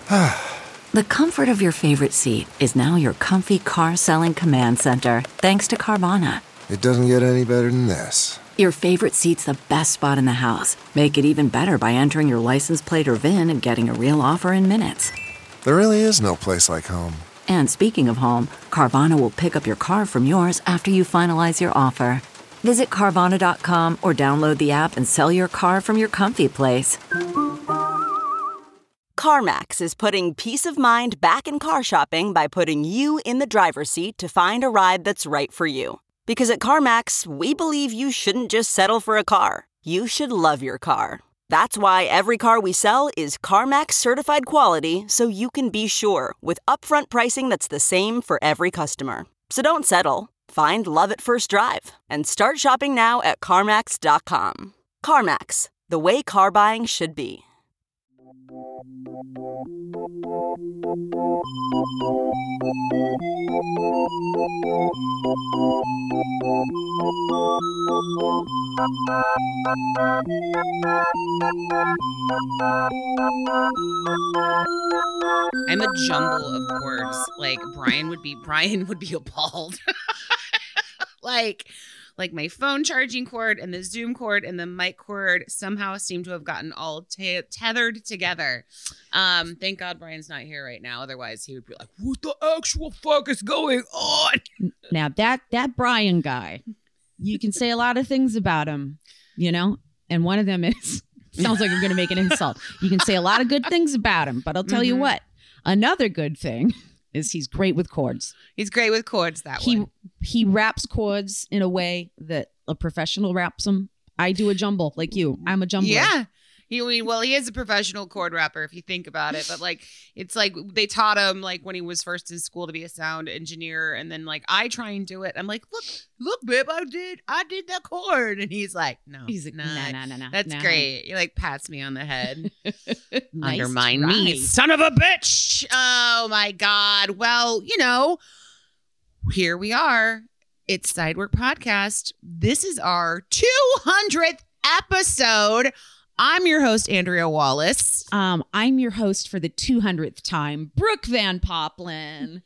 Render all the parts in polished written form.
The comfort of your favorite seat is now your comfy car selling command center, thanks to Carvana. It doesn't get any better than this. Your favorite seat's the best spot in the house. Make it even better by entering your license plate or VIN and getting a real offer in minutes. There really is no place like home. And speaking of home, Carvana will pick up your car from yours after you finalize your offer. Visit Carvana.com or download the app and sell your car from your comfy place. CarMax is putting peace of mind back in car shopping by putting you in the driver's seat to find a ride that's right for you. Because at CarMax, we believe you shouldn't just settle for a car. You should love your car. That's why every car we sell is CarMax certified quality, so you can be sure with upfront pricing that's the same for every customer. So don't settle. Find love at first drive and start shopping now at CarMax.com. CarMax, the way car buying should be. I'm a jumble of chords. Like Brian would be appalled. like my phone charging cord and the Zoom cord and the mic cord somehow seem to have gotten all tethered together. Thank God Brian's not here right now. Otherwise he would be like, what the actual fuck is going on? Now that Brian guy, you can say a lot of things about him, you know, and one of them is, sounds like you're going to make an insult. You can say a lot of good things about him, but I'll tell you what, another good thing is he's great with chords. He's great with chords, one. He raps chords in a way that a professional raps them. I do a jumble like you. I'm a jumbler. Yeah. He is a professional chord rapper if you think about it. But like, it's like they taught him like when he was first in school to be a sound engineer. And then like I try and do it. I'm like, look, babe, I did that chord. And he's like, no. He's like, no. That's great. He like pats me on the head. Nice Undermine try. me, son of a bitch. Oh my God. Well, you know, here we are. It's Sidework Podcast. This is our 200th episode. I'm your host, Andrea Wallace. I'm your host for the 200th time, Brooke Van Poplin.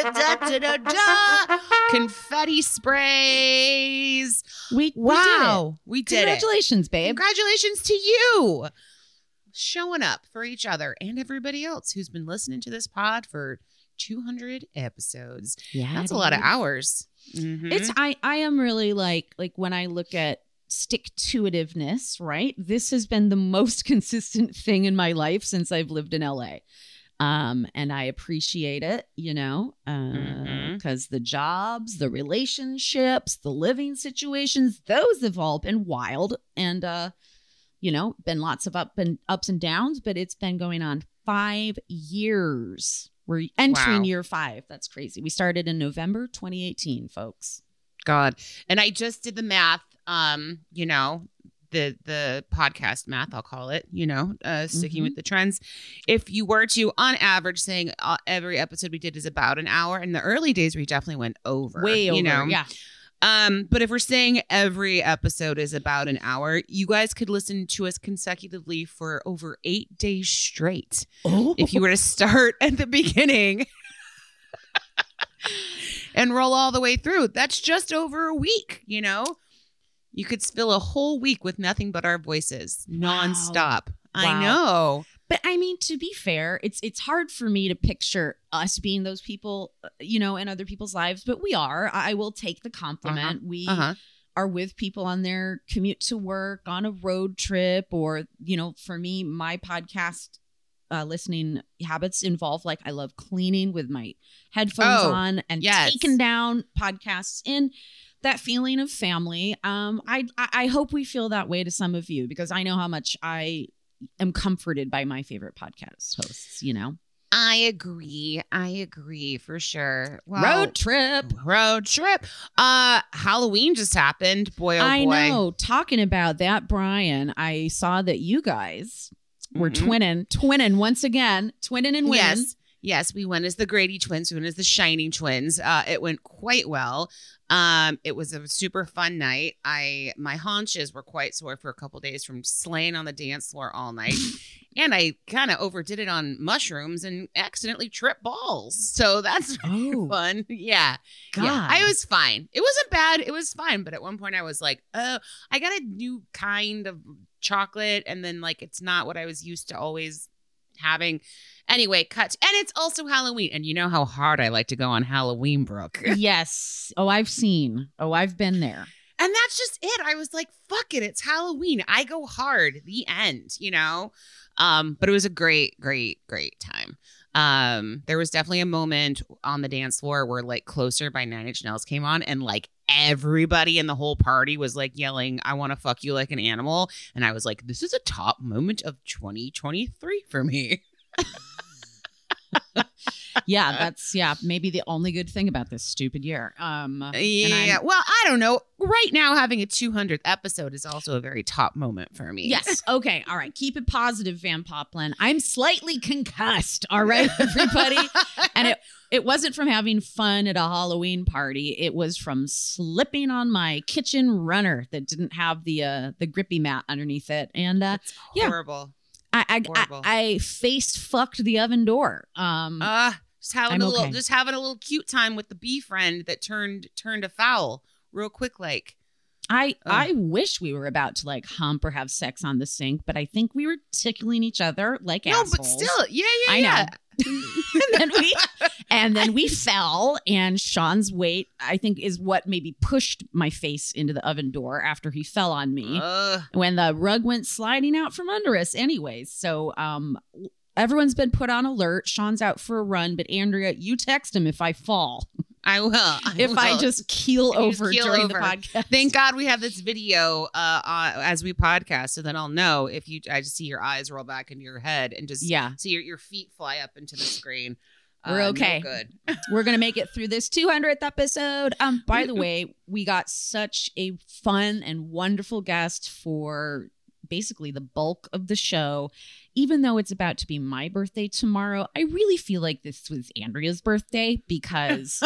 Confetti sprays. We did it. Congratulations, babe. Congratulations to you. Showing up for each other and everybody else who's been listening to this pod for 200 episodes. Yeah, that's a lot of hours. Mm-hmm. It's I am really like when I look at stick-to-itiveness, right? This has been the most consistent thing in my life since I've lived in LA. And I appreciate it, you know, because the jobs, the relationships, the living situations, those have all been wild and, you know, been lots of ups and downs, but it's been going on 5 years. We're entering year 5. That's crazy. We started in November 2018, folks. God. And I just did the math. You know, the podcast math, I'll call it, you know, sticking with the trends. If you were to, on average, saying every episode we did is about an hour, in the early days we definitely went over. Way over, you know? yeah. But if we're saying every episode is about an hour, you guys could listen to us consecutively for over 8 days straight. Oh. If you were to start at the beginning and roll all the way through, that's just over a week, you know? You could fill a whole week with nothing but our voices nonstop. Wow. I know. But I mean, to be fair, it's hard for me to picture us being those people, you know, in other people's lives. But we are. I will take the compliment. We are with people on their commute to work, on a road trip, or, you know, for me, my podcast listening habits involve, like, I love cleaning with my headphones on and taking down podcasts in. That feeling of family. I hope we feel that way to some of you, because I know how much I am comforted by my favorite podcast hosts, you know? I agree for sure. Well, road trip. Halloween just happened. Boy, oh boy. I know. Talking about that, Brian, I saw that you guys were twinning once again, twinning and winning. Yes, we went as the Grady twins. We went as the Shining twins. It went quite well. It was a super fun night. My haunches were quite sore for a couple days from slaying on the dance floor all night. And I kind of overdid it on mushrooms and accidentally tripped balls. So that's fun. Yeah. God. Yeah. I was fine. It wasn't bad. It was fine. But at one point I was like, oh, I got a new kind of chocolate. And then like, it's not what I was used to always having. Anyway, cut. And it's also Halloween. And you know how hard I like to go on Halloween, Brooke. Yes. Oh, I've been there. And that's just it. I was like, fuck it. It's Halloween. I go hard. The end, you know? But it was a great, great, great time. There was definitely a moment on the dance floor where like Closer by Nine Inch Nails came on and like everybody in the whole party was like yelling, I want to fuck you like an animal. And I was like, this is a top moment of 2023 for me. Yeah, that's maybe the only good thing about this stupid year. Yeah, well, I don't know. Right now, having a 200th episode is also a very top moment for me. Yes. Okay. All right. Keep it positive, Van Poplin. I'm slightly concussed. All right, everybody. And it wasn't from having fun at a Halloween party. It was from slipping on my kitchen runner that didn't have the grippy mat underneath it. And that's horrible. I face fucked the oven door. Just having a little cute time with the bee friend that turned afoul real quick. Like, I wish we were about to like hump or have sex on the sink, but I think we were tickling each other like assholes. No, but still, yeah. I know. and then we fell, and Sean's weight, I think, is what maybe pushed my face into the oven door after he fell on me when the rug went sliding out from under us anyways. So everyone's been put on alert. Sean's out for a run, but Andrea, you text him if I fall. I will. I just keel over during the podcast. Thank God we have this video as we podcast, so then I'll know if I just see your eyes roll back into your head and just see your feet fly up into the screen. We're okay. No good. We're going to make it through this 200th episode. By the way, we got such a fun and wonderful guest for basically the bulk of the show. Even though it's about to be my birthday tomorrow, I really feel like this was Andrea's birthday because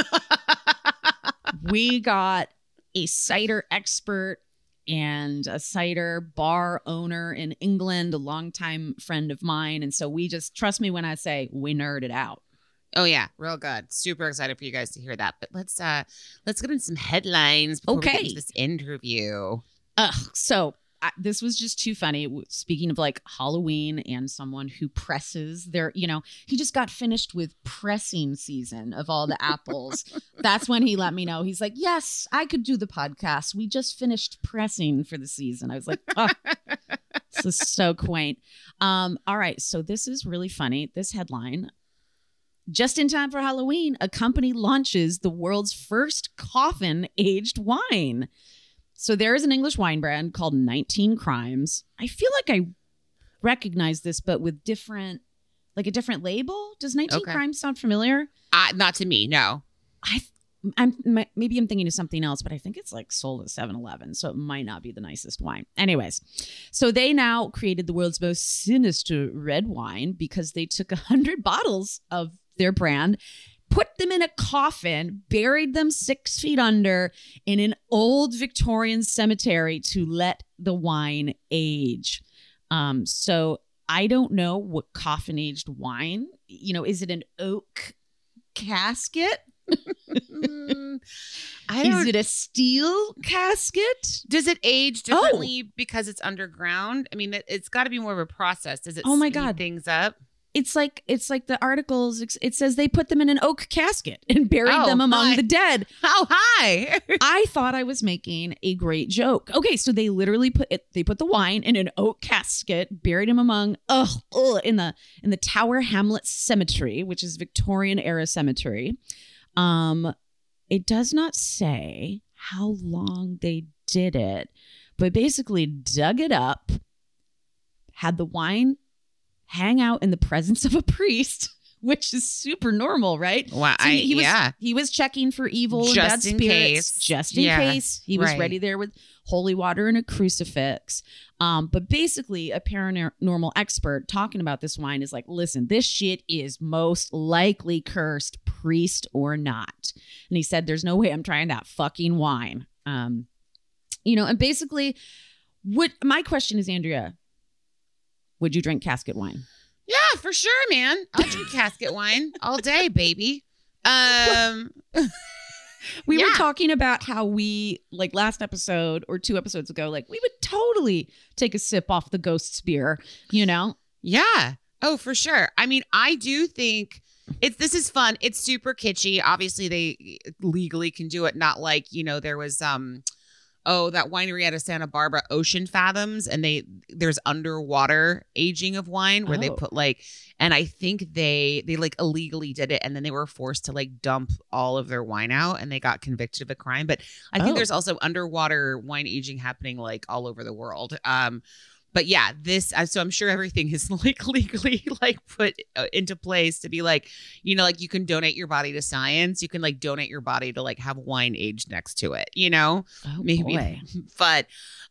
we got a cider expert and a cider bar owner in England, a longtime friend of mine. And so we just, trust me when I say we nerded out. Oh yeah, real good. Super excited for you guys to hear that. But let's get into some headlines before we get into this interview. So this was just too funny. Speaking of like Halloween and someone who presses their, he just got finished with pressing season of all the apples. That's when he let me know. He's like, yes, I could do the podcast. We just finished pressing for the season. I was like, oh, this is so quaint. All right. So this is really funny. This headline. Just in time for Halloween, a company launches the world's first coffin-aged wine. So there is an English wine brand called 19 Crimes. I feel like I recognize this, but with a different label. Does 19 Crimes sound familiar? Not to me, no. Maybe I'm thinking of something else, but I think it's like sold at 7-Eleven, so it might not be the nicest wine. Anyways, so they now created the world's most sinister red wine because they took 100 bottles of their brand, put them in a coffin, buried them 6 feet under in an old Victorian cemetery to let the wine age. So I don't know what coffin-aged wine, is it an oak casket? Is it a steel casket? Does it age differently because it's underground? I mean, it's got to be more of a process. Does it speed things up? It's like the articles. It says they put them in an oak casket and buried them among the dead. How high? I thought I was making a great joke. Okay, so they literally put the wine in an oak casket, buried him among in the Tower Hamlets Cemetery, which is Victorian era cemetery. It does not say how long they did it, but basically dug it up, had the wine hang out in the presence of a priest which is super normal, right? Wow, So he was checking for evil and bad spirits, just in case. He was ready there with holy water and a crucifix. But basically, a paranormal expert talking about this wine is like, listen, this shit is most likely cursed, priest or not. And he said, there's no way I'm trying that fucking wine. And basically, my question is, Andrea, would you drink casket wine? Yeah, for sure, man. I'll drink casket wine all day, baby. We were talking about how we, like last episode or 2 episodes ago, like we would totally take a sip off the ghost's beer, Yeah. Oh, for sure. I mean, I do think this is fun. It's super kitschy. Obviously, they legally can do it. Not like, there was that winery out of Santa Barbara, Ocean Fathoms, and there's underwater aging of wine where they put and I think they like illegally did it, and then they were forced to like dump all of their wine out, and they got convicted of a crime. But I think there's also underwater wine aging happening like all over the world. But yeah, so I'm sure everything is like legally like put into place to be like, like you can donate your body to science. You can like donate your body to like have wine aged next to it, maybe. Boy. But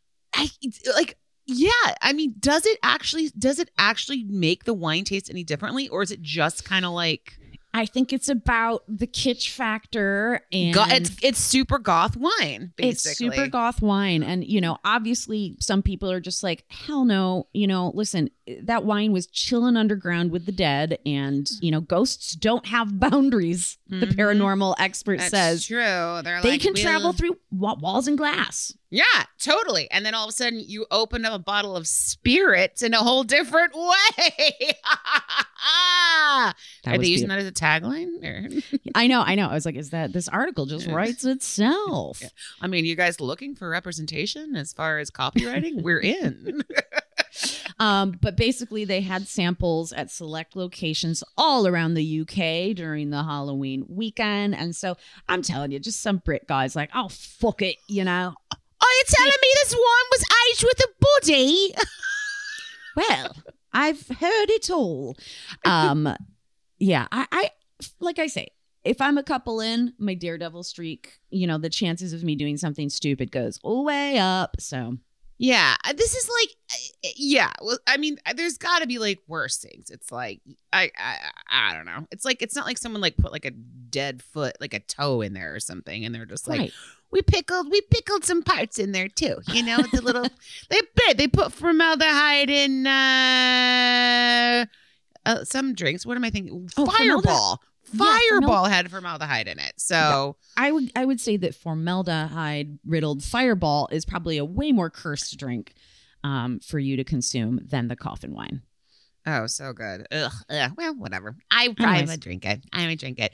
I mean, does it actually make the wine taste any differently? Or is it just kind of like, I think it's about the kitsch factor, and it's super goth wine, basically. It's super goth wine. And, obviously some people are just like, hell no, listen, that wine was chilling underground with the dead, and, ghosts don't have boundaries. The paranormal expert says. True. They can travel through walls and glass. Yeah, totally. And then all of a sudden you open up a bottle of spirits in a whole different way. Are they using that as a tagline? Or? I know. I was like, is that this article just writes itself? Yeah. I mean, you guys looking for representation as far as copywriting? We're in. But basically they had samples at select locations all around the UK during the Halloween weekend. And so I'm telling you, just some Brit guys like, oh, fuck it, Are you telling me this wine was aged with a body? Well, I've heard it all. Yeah, I like I say, if I'm a couple in, my daredevil streak, the chances of me doing something stupid goes way up. So yeah, this is like, well, I mean, there's got to be like worse things. It's like, I don't know. It's like, it's not like someone like put like a dead foot, like a toe in there or something, and they're just like, we pickled some parts in there too. The little they put formaldehyde in some drinks. What am I thinking? Fireball. Fireball had formaldehyde in it. So I would say that formaldehyde riddled Fireball is probably a way more cursed drink for you to consume than the coffin wine. Oh, so good. Ugh. Well, whatever. I would drink it. I would drink it.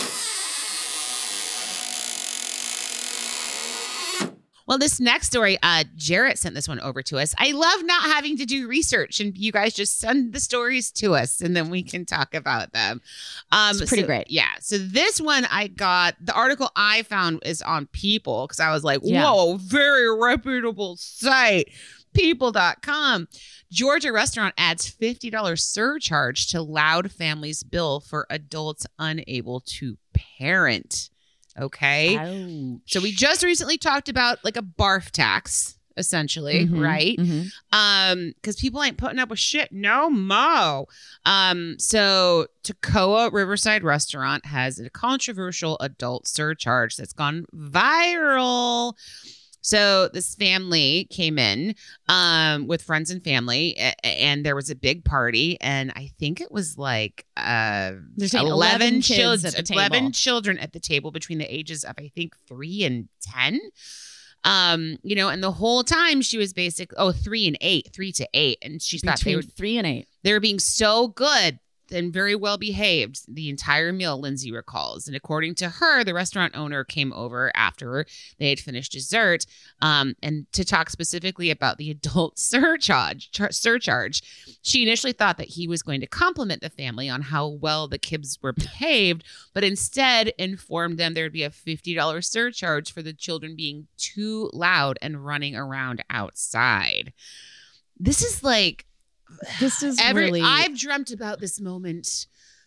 Well, this next story, Jarrett sent this one over to us. I love not having to do research, and you guys just send the stories to us, and then we can talk about them. It's pretty great. Yeah. So this one the article I found is on People, because I was like, whoa, very reputable site. People.com. Georgia restaurant adds $50 surcharge to loud families bill for adults unable to parent. Okay. Ouch. So we just recently talked about like a barf tax, essentially, right? Because people ain't putting up with shit no mo. So Toccoa Riverside Restaurant has a controversial adult surcharge that's gone viral. So this family came in with friends and family, and there was a big party, and I think it was like 11 children at the table between the ages of, I think, 3 and 10. And the whole time she was 3 to 8, and she thought they were 3 and 8. They were being so good and very well behaved the entire meal, Lindsay recalls. And according to her, the restaurant owner came over after they had finished dessert and to talk specifically about the adult surcharge. She initially thought that he was going to compliment the family on how well the kids were behaved, but instead informed them there'd be a $50 surcharge for the children being too loud and running around outside. This is really... I've dreamt about this moment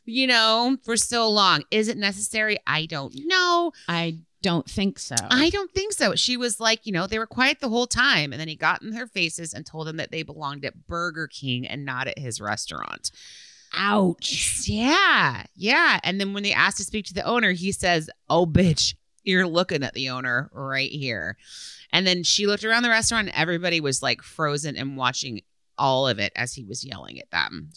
you know, for so long. Is it necessary? I don't know. I don't think so. I don't think so. She was like, you know, they were quiet the whole time. And then he got in their faces and told them that they belonged at Burger King and not at his restaurant. Ouch. Yeah. Yeah. And then when they asked to speak to the owner, he says, oh, bitch, you're looking at the owner right here. And then she looked around the restaurant and everybody was like frozen and watching all of it as he was yelling at them.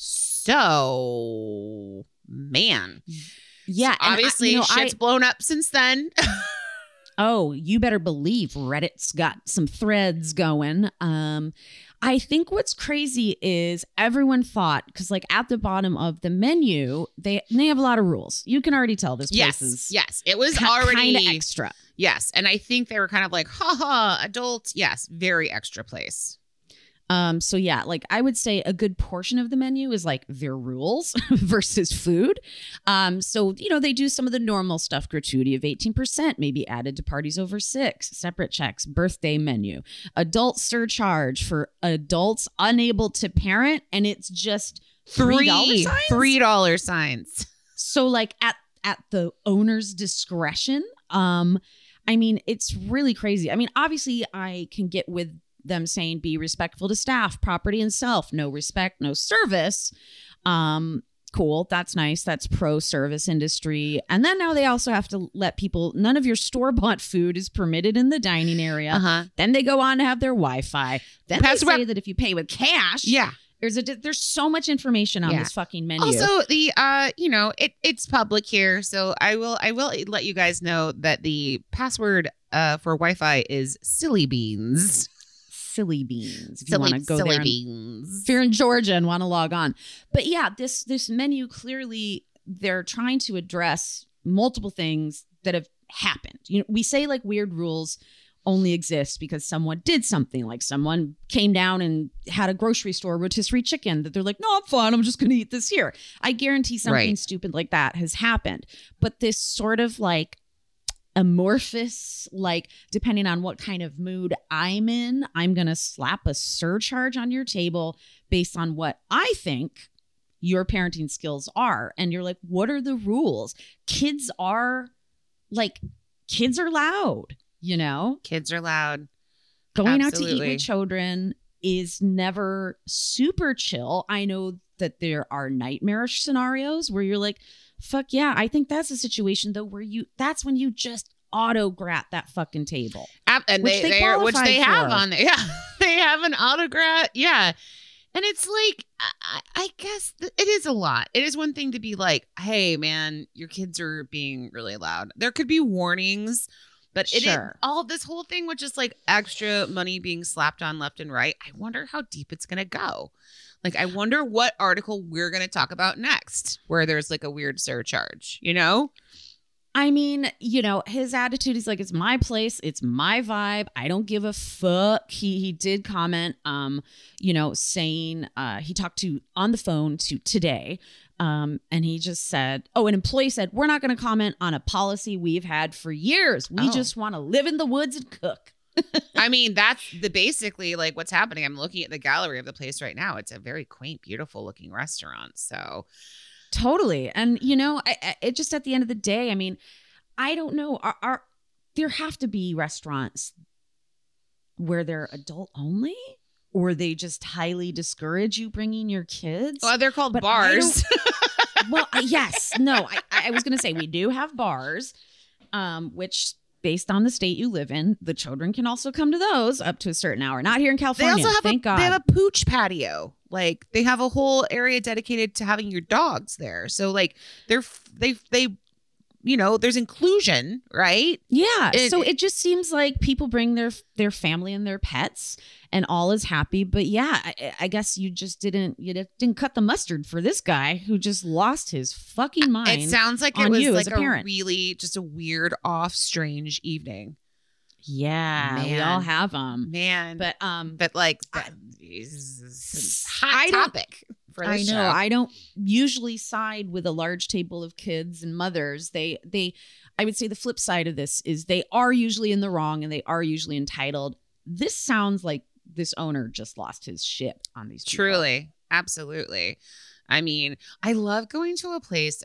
So, man. Yeah. So obviously, shit's blown up since then. Oh, you better believe Reddit's got some threads going. I think what's crazy is everyone thought, because like at the bottom of the menu, they have a lot of rules. You can already tell this place is it was already kind of extra. Yes, and I think they were kind of like, ha, adult. Yes, very extra place. So yeah, like I would say a good portion of the menu is like their rules versus food. So, you know, they do some of the normal stuff, gratuity of 18%, maybe added to parties over 6, separate checks, birthday menu, adult surcharge for adults unable to parent. And it's just $3 signs. $3 signs. So like at the owner's discretion. I mean, it's really crazy. I mean, obviously I can get with them saying be respectful to staff, property, and self. No respect, no service. Cool. That's nice. That's pro service industry. And then now they also have to let people, none of your store-bought food is permitted in the dining area. Then they go on to have their Wi-Fi. Then they say that if you pay with cash, there's so much information on this fucking menu. Also, the you know, it's public here, so I will let you guys know that the password for Wi-Fi is silly beans. Silly beans. If you want to go silly there, beans. If you're in Georgia and want to log on. But yeah, this menu clearly they're trying to address multiple things that have happened. You know, we say like weird rules only exist because someone did something, like someone came down and had a grocery store rotisserie chicken that they're like, no, I'm fine, I'm just going to eat this here. I guarantee something stupid like that has happened. But this sort of like amorphous, like depending on what kind of mood I'm in, I'm going to slap a surcharge on your table based on what I think your parenting skills are. And you're like, what are the rules? Kids are loud, you know? Kids are loud. Going out to eat with children is never super chill. I know that there are nightmarish scenarios where you're like, fuck yeah, I think that's a situation though where that's when you just autograt that fucking table. And which they have on there. Yeah. They have an autograt. Yeah. And it's like, I guess it is a lot. It is one thing to be like, hey man, your kids are being really loud. There could be warnings, but all this whole thing with just like extra money being slapped on left and right. I wonder how deep it's going to go. Like, I wonder what article we're going to talk about next where there's like a weird surcharge, you know? I mean, you know, his attitude is like, it's my place. It's my vibe. I don't give a fuck. He did comment, you know, saying he talked on the phone to Today. And he just said, an employee said, we're not going to comment on a policy we've had for years. We just want to live in the woods and cook. I mean, that's basically like what's happening. I'm looking at the gallery of the place right now. It's a very quaint, beautiful looking restaurant. So totally. And, you know, it just at the end of the day, I mean, I don't know. There have to be restaurants where they're adult only, or they just highly discourage you bringing your kids. Well, they're called bars. Well, yes. No, I was going to say we do have bars, which based on the state you live in, the children can also come to those up to a certain hour. Not here in California. They also have thank God. They have a pooch patio. Like they have a whole area dedicated to having your dogs there. So like they you know, there's inclusion, right? Yeah. So it just seems like people bring their family and their pets and all is happy. But yeah, I guess you just didn't cut the mustard for this guy who just lost his fucking mind. It sounds like it was like a really just a weird, off, strange evening. Yeah, man. We all have them, man. But like that is a hot topic. I know. I don't usually side with a large table of kids and mothers. I would say the flip side of this is they are usually in the wrong and they are usually entitled. This sounds like this owner just lost his shit on these people. Truly. Absolutely. I mean, I love going to an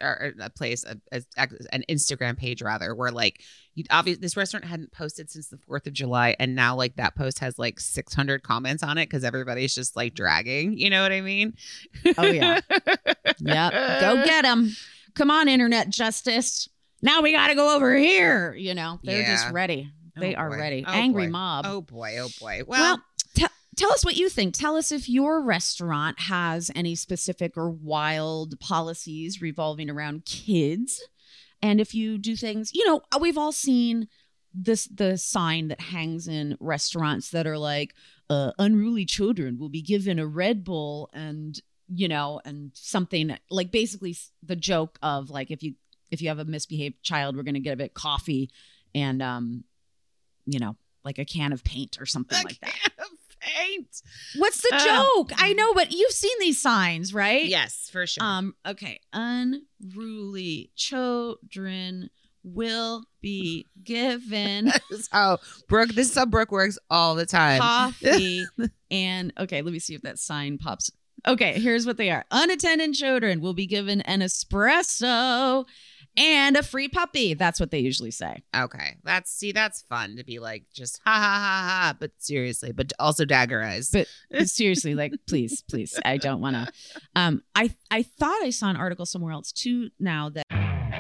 Instagram page rather, where like obviously this restaurant hadn't posted since the 4th of July. And now like that post has like 600 comments on it because everybody's just like dragging. You know what I mean? Oh, yeah. Yep. Go get them. Come on, internet justice. Now we got to go over here. You know, they're just ready. They are ready. Angry mob. Oh, boy. Well, tell us what you think. Tell us if your restaurant has any specific or wild policies revolving around kids. And if you do things, you know, we've all seen the sign that hangs in restaurants that are like, unruly children will be given a Red Bull and, you know, and something like basically the joke of like, if you have a misbehaved child, we're going to get a bit coffee and, you know, like a can of paint or something like that. Paint. What's the joke? I know, but you've seen these signs, right? Yes, for sure. Okay. Unruly children will be given This is how Brooke works all the time. coffee and okay, let me see if that sign pops. Okay, here's what they are. Unattended children will be given an espresso and a free puppy. That's what they usually say. Okay. That's fun to be like, just ha ha ha ha. But seriously, but also dagger eyes. But seriously, like, please, I don't want to. I thought I saw an article somewhere else too now that.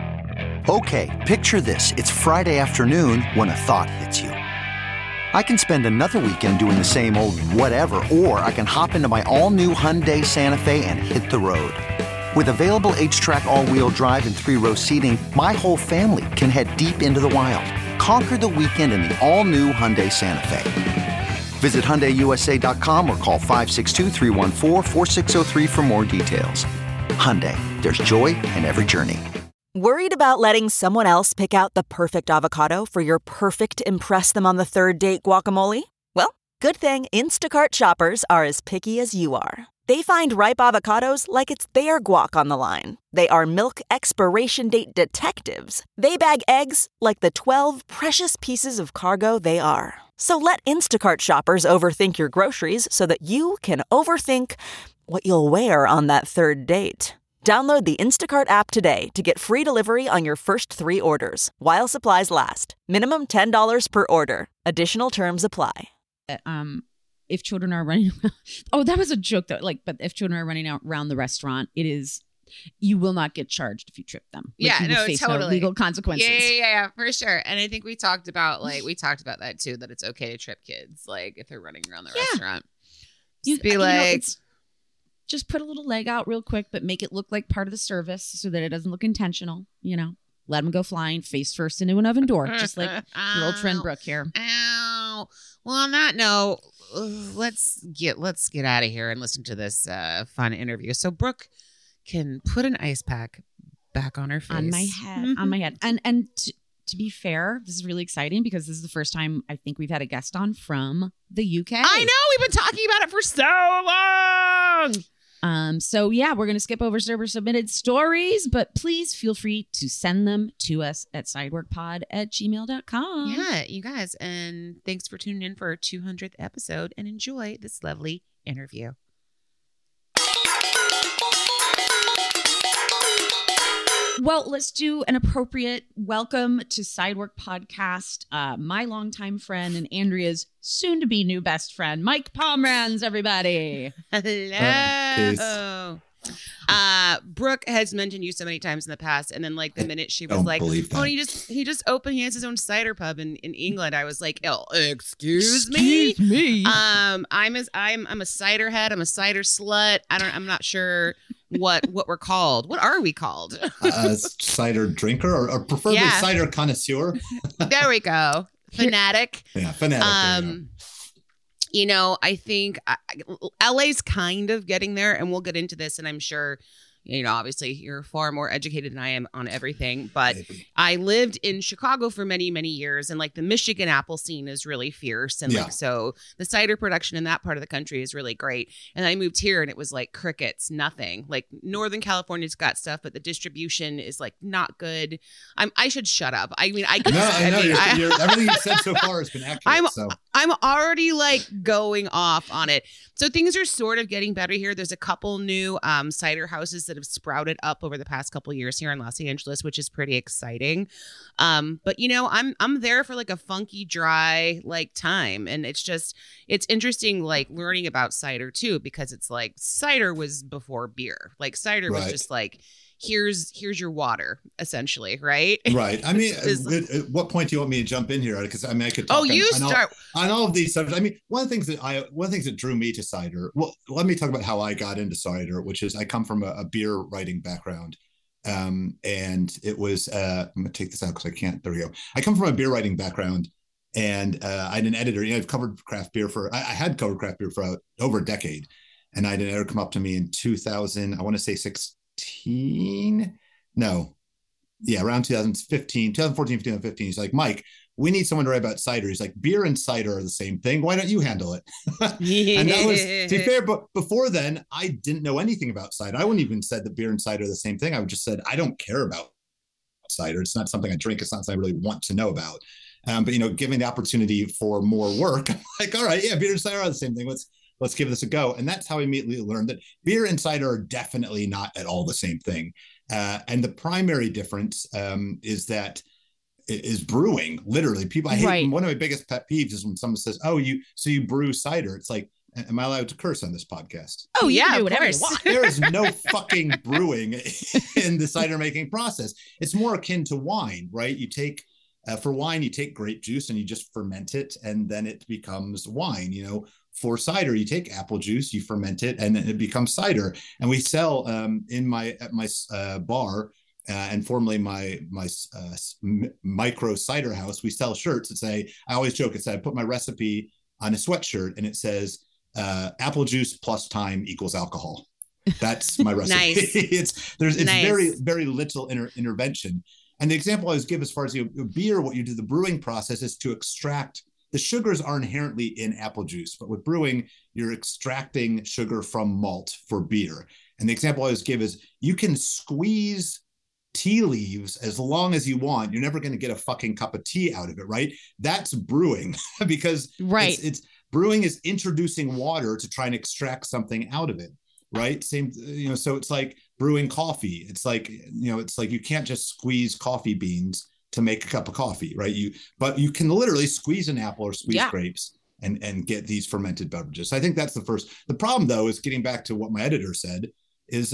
Okay, picture this. It's Friday afternoon when a thought hits you. I can spend another weekend doing the same old whatever, or I can hop into my all-new Hyundai Santa Fe and hit the road. With available H-Track all-wheel drive and 3-row seating, my whole family can head deep into the wild. Conquer the weekend in the all-new Hyundai Santa Fe. Visit HyundaiUSA.com or call 562-314-4603 for more details. Hyundai, there's joy in every journey. Worried about letting someone else pick out the perfect avocado for your perfect impress them on the third date guacamole? Well, good thing Instacart shoppers are as picky as you are. They find ripe avocados like it's their guac on the line. They are milk expiration date detectives. They bag eggs like the 12 precious pieces of cargo they are. So let Instacart shoppers overthink your groceries so that you can overthink what you'll wear on that third date. Download the Instacart app today to get free delivery on your first 3 orders, while supplies last. Minimum $10 per order. Additional terms apply. If children are running that was a joke though. Like, but if children are running out around the restaurant, you will not get charged if you trip them. Like, you will face totally. no legal consequences. Yeah, for sure. And I think we talked about that too, that it's okay to trip kids, like if they're running around the restaurant. Just be like, just put a little leg out real quick, but make it look like part of the service so that it doesn't look intentional. You know, let them go flying face first into an oven door, just like your old friend Brooke here. Ow. Well, on that note, let's get out of here and listen to this fun interview. So Brooke can put an ice pack back on her face. On my head. And to be fair, this is really exciting because this is the first time I think we've had a guest on from the UK. I know, we've been talking about it for so long. So yeah, we're going to skip over server submitted stories, but please feel free to send them to us at sideworkpod@gmail.com. Yeah, you guys. And thanks for tuning in for our 200th episode and enjoy this lovely interview. Well, let's do an appropriate welcome to Sidework Podcast. My longtime friend and Andrea's soon-to-be new best friend, Mike Pomeranz, everybody. Hello. Brooke has mentioned you so many times in the past, and then like the minute she was like, "Oh, he just opened. He has his own cider pub in England." I was like, "Oh, excuse me." I'm a cider head. I'm a cider slut. I'm not sure what we're called. What are we called? Cider drinker or preferably cider connoisseur. There we go. Fanatic. Yeah, fanatic. You know, I think LA's kind of getting there, and we'll get into this, and I'm sure, you know, obviously you're far more educated than I am on everything, but maybe. I lived in Chicago for many, many years, and like the Michigan apple scene is really fierce. And like, so the cider production in that part of the country is really great. And I moved here and it was like crickets, nothing. Like Northern California's got stuff, but the distribution is like not good. I should shut up. I mean, I know everything you've said so far has been accurate. I'm already like going off on it. So things are sort of getting better here. There's a couple new cider houses that have sprouted up over the past couple of years here in Los Angeles, which is pretty exciting. But you know, I'm there for like a funky, dry like time, and it's interesting like learning about cider too, because it's like cider was before beer. Like cider was just like, here's your water, essentially, right? Right. I mean, at what point do you want me to jump in here? Because I mean, I could talk on all of these subjects. I mean, one of the things that drew me to cider. Well, let me talk about how I got into cider, which is I come from a beer writing background, and it was. I'm gonna take this out because I can't. There we go. I come from a beer writing background, and I had an editor. You know, I've covered craft beer I had covered craft beer for over a decade, and I had an editor come up to me in 2000. I want to say 2014, around 2014, 2015. He's like, Mike, we need someone to write about cider. He's like, beer and cider are the same thing. Why don't you handle it? And that was, to be fair, but before then, I didn't know anything about cider. I wouldn't even said that beer and cider are the same thing. I would just said, I don't care about cider. It's not something I drink. It's not something I really want to know about. But, you know, given the opportunity for more work, I'm like, all right, yeah, beer and cider are the same thing. Let's give this a go. And that's how I immediately learned that beer and cider are definitely not at all the same thing. And the primary difference is brewing. Literally, people, I hate, one of my biggest pet peeves is when someone says, oh, you brew cider. It's like, am I allowed to curse on this podcast? Oh, yeah, do whatever you want. There is no fucking brewing in the cider making process. It's more akin to wine, right? You take, for wine, you take grape juice and you just ferment it, and then it becomes wine, you know. For cider, you take apple juice, you ferment it, and then it becomes cider. And we sell at my bar, and formerly my micro cider house, we sell shirts that say, I always joke, it said, I put my recipe on a sweatshirt and it says, apple juice plus time equals alcohol. That's my recipe. Nice. It's very, very little intervention. And the example I always give as far as beer, what you do, the brewing process is to extract. The sugars are inherently in apple juice, but with brewing, you're extracting sugar from malt for beer. And the example I always give is you can squeeze tea leaves as long as you want. You're never going to get a fucking cup of tea out of it, right? That's brewing because it's brewing is introducing water to try and extract something out of it, right? Same, you know, so it's like brewing coffee. It's like, you know, it's like you can't just squeeze coffee beans to make a cup of coffee, right? But you can literally squeeze an apple or squeeze grapes and get these fermented beverages. So I think that's the first. The problem, though, is getting back to what my editor said, is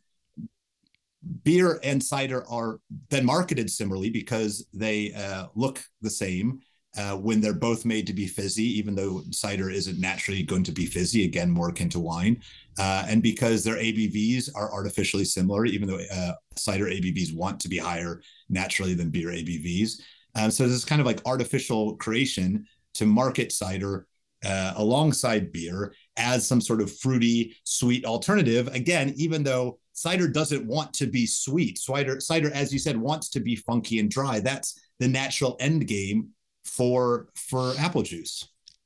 beer and cider are then marketed similarly because they look the same when they're both made to be fizzy, even though cider isn't naturally going to be fizzy, again, more akin to wine. And because their ABVs are artificially similar, even though cider ABVs want to be higher naturally than beer ABVs. So this is kind of like artificial creation to market cider alongside beer as some sort of fruity, sweet alternative. Again, even though cider doesn't want to be sweet. Cider, as you said, wants to be funky and dry. That's the natural end game for apple juice.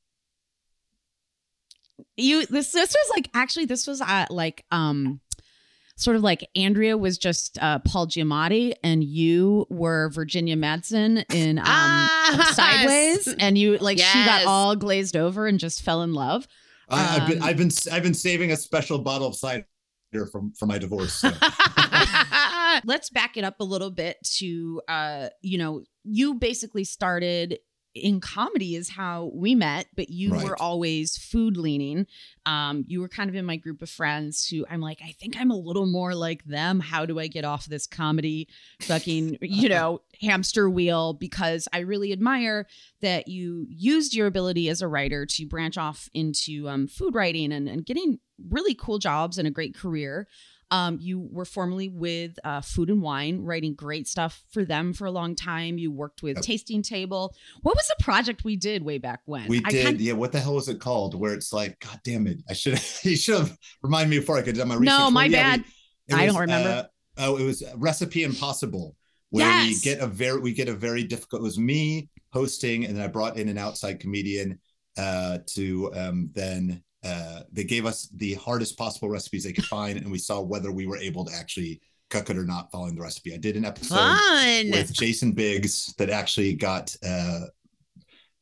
This was sort of like Andrea was just Paul Giamatti and you were Virginia Madsen in Sideways, and you she got all glazed over and just fell in love. I've been saving a special bottle of cider for my divorce. So. Let's back it up a little bit to you basically started in comedy is how we met, but you were always food leaning. You were kind of in my group of friends who I'm like, I think I'm a little more like them. How do I get off this comedy fucking, hamster wheel? Because I really admire that you used your ability as a writer to branch off into food writing and getting really cool jobs and a great career. You were formerly with Food and Wine, writing great stuff for them for a long time. You worked with Tasting Table. What was the project we did way back when? We did. What the hell was it called? Where it's like, God damn it. You should have reminded me before I could do my research. No, my bad. I don't remember. It was Recipe Impossible, where we get a very difficult, it was me hosting, and then I brought in an outside comedian to then they gave us the hardest possible recipes they could find, and we saw whether we were able to actually cook it or not following the recipe. I did an episode with Jason Biggs that actually got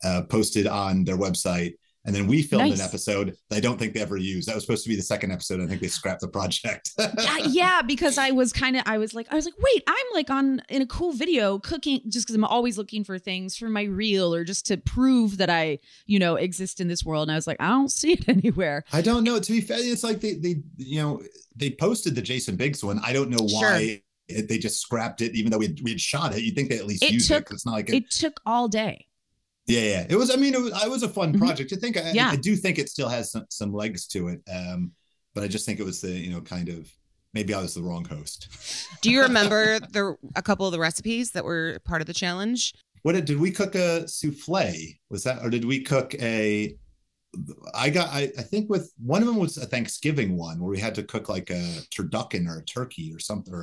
posted on their website. And then we filmed an episode that I don't think they ever used. That was supposed to be the second episode. I think they scrapped the project. Yeah, because I was like, wait, I'm like in a cool video cooking, just because I'm always looking for things for my reel or just to prove that I, exist in this world. And I was like, I don't see it anywhere. I don't know. To be fair, it's like they posted the Jason Biggs one. I don't know why they just scrapped it, even though we had shot it. You'd think they at least used it. It's not like it took all day. Yeah. It was a fun project. I do think it still has some legs to it. But I just think it was the, kind of, maybe I was the wrong host. Do you remember a couple of the recipes that were part of the challenge? Did we cook a souffle? Was that, or did we cook I think with one of them was a Thanksgiving one where we had to cook like a turducken or a turkey or something.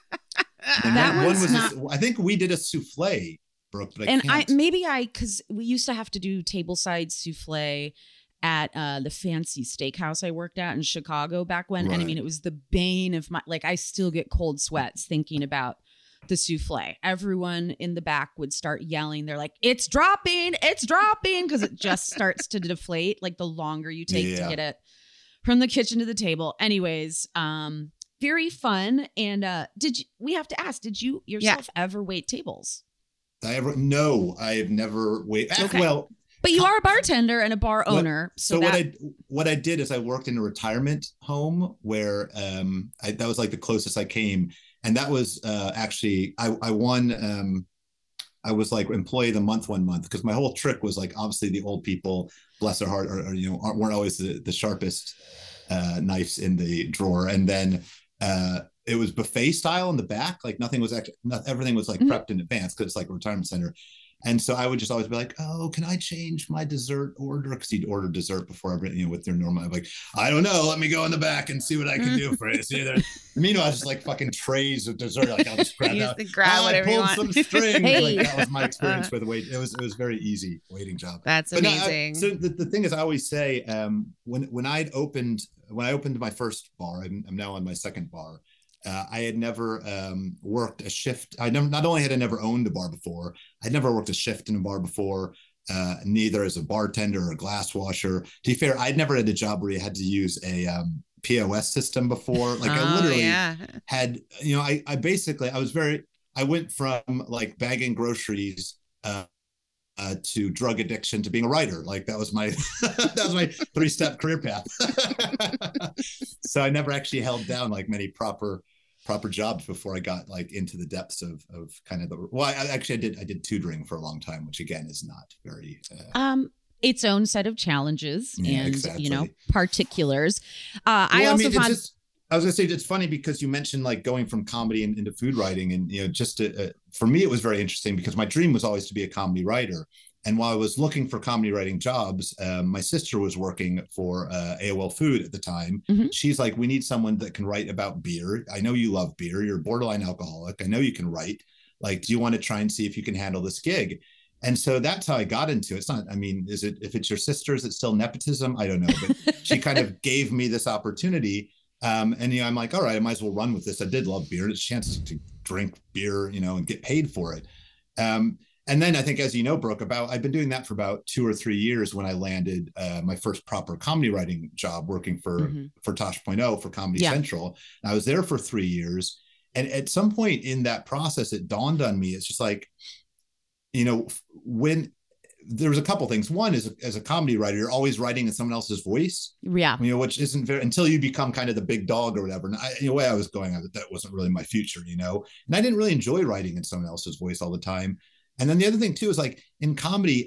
I think we did a souffle. Brooke, but because we used to have to do tableside souffle at the fancy steakhouse I worked at in Chicago back when. Right. And I mean, it was the bane of my, I still get cold sweats thinking about the souffle. Everyone in the back would start yelling. They're like, it's dropping, because it just starts to deflate like the longer you take to get it from the kitchen to the table. Anyways, very fun. And we have to ask, did you yourself ever wait tables? No, I have never waited. Okay. Well, but you are a bartender and a bar owner. What I did is I worked in a retirement home where that was like the closest I came, and that was actually I won. I was like employee of the month 1 month because my whole trick was like obviously the old people, bless their heart, weren't always the sharpest knives in the drawer, and then. It was buffet style in the back. Like everything was like prepped in advance because it's like a retirement center. And so I would just always be like, oh, can I change my dessert order? Because he'd order dessert before everything, with their normal. I'm like, I don't know. Let me go in the back and see what I can do for it. Meanwhile, I was just like fucking trays of dessert. Like I'll just grab out. Whatever you want. Some strings. Like, that was my experience with wait. It was very easy waiting job. That's amazing. So the thing is, I always say when I opened my first bar, I'm now on my second bar. I had never worked a shift. Not only had I never owned a bar before, I'd never worked a shift in a bar before, neither as a bartender or a glass washer. To be fair, I'd never had a job where you had to use a POS system before. Like I literally had, I went from like bagging groceries to drug addiction to being a writer. Like that was my 3-step career path. So I never actually held down like many proper jobs before I got like into the depths of kind of I did tutoring for a long time, which again is not very its own set of challenges and exactly. Particulars. I was gonna say it's funny because you mentioned like going from comedy into food writing, and for me it was very interesting because my dream was always to be a comedy writer. And while I was looking for comedy writing jobs, my sister was working for AOL Food at the time. Mm-hmm. She's like, we need someone that can write about beer. I know you love beer. You're a borderline alcoholic. I know you can write. Like, do you want to try and see if you can handle this gig? And so that's how I got into it. It's not, if it's your sister, is it still nepotism? I don't know. But she kind of gave me this opportunity. And I'm like, all right, I might as well run with this. I did love beer. It's a chance to drink beer, and get paid for it. And then I think, as you know, Brooke, I've been doing that for about 2 or 3 years when I landed my first proper comedy writing job working for Tosh.0 for Comedy Central. And I was there for 3 years. And at some point in that process, it dawned on me, it's just like, when there was a couple things. One is, as a comedy writer, you're always writing in someone else's voice. Yeah. Which isn't very, until you become kind of the big dog or whatever. And the way I was going, that wasn't really my future, and I didn't really enjoy writing in someone else's voice all the time. And then the other thing too is like in comedy,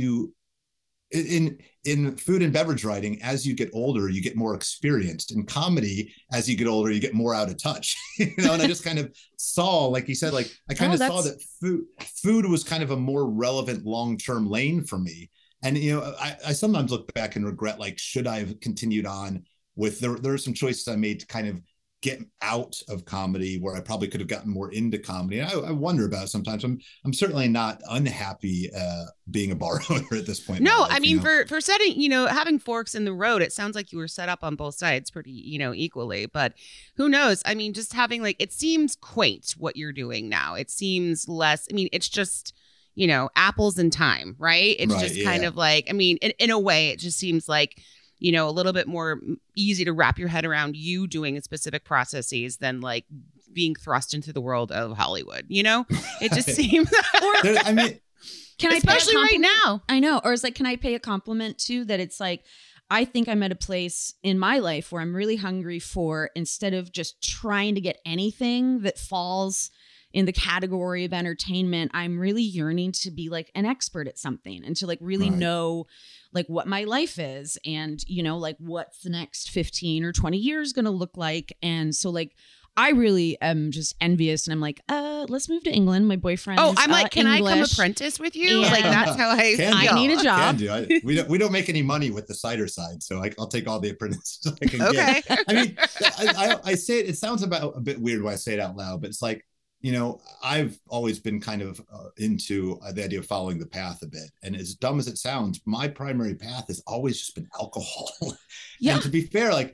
in food and beverage writing, as you get older, you get more experienced. In comedy, as you get older, you get more out of touch. And I just kind of saw, like you said, like I kind of saw that food was kind of a more relevant long-term lane for me. And I sometimes look back and regret, like, should I have continued on with there are some choices I made to kind of get out of comedy where I probably could have gotten more into comedy. And I wonder about it sometimes. I'm certainly not unhappy being a bar owner at this point. No, I mean, for setting, having forks in the road, it sounds like you were set up on both sides pretty, equally, but who knows? I mean, just having it seems quaint what you're doing now. It seems less, it's just, apples and thyme, right? It's just kind of like, I mean, in a way, it just seems like, a little bit more easy to wrap your head around you doing specific processes than like being thrust into the world of Hollywood. It just seems. I mean, can especially right now? I know. Or it's like, can I pay a compliment too? That it's like, I think I'm at a place in my life where I'm really hungry for, instead of just trying to get anything that falls in the category of entertainment, I'm really yearning to be like an expert at something and to like really know like what my life is and, like what's the next 15 or 20 years going to look like. And so like, I really am just envious and I'm like, let's move to England. My boyfriend. Oh, I'm like, can English. I come apprentice with you? Yeah. Like, that's how I need a job. We don't make any money with the cider side. So I'll take all the apprentices I can get. I mean, I say it sounds about a bit weird when I say it out loud, but it's like, I've always been kind of into the idea of following the path a bit. And as dumb as it sounds, my primary path has always just been alcohol. Yeah. And to be fair, like,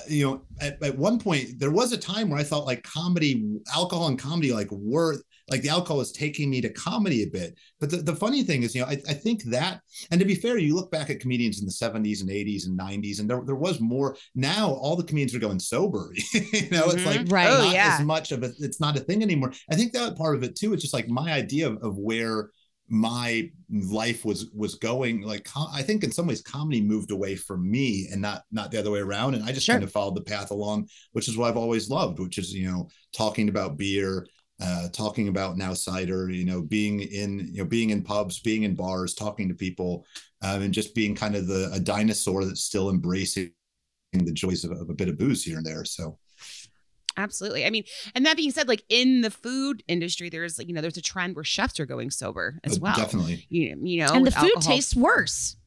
at one point, there was a time where I thought like alcohol and comedy, like were like the alcohol was taking me to comedy a bit. But the funny thing is, I think that, and to be fair, you look back at comedians in the 70s and 80s and 90s, and there was more. Now all the comedians are going sober. It's like not as much of it's not a thing anymore. I think that part of it too, it's just like my idea of where my life was going. Like, I think in some ways comedy moved away from me and not the other way around. And I just kind of followed the path along, which is what I've always loved, which is, talking about beer, talking about now cider, being in pubs, being in bars, talking to people, and just being kind of a dinosaur that's still embracing the joys of a bit of booze here and there. So. Absolutely. I mean, and that being said, like in the food industry, there's there's a trend where chefs are going sober as well. Definitely. And the food tastes worse.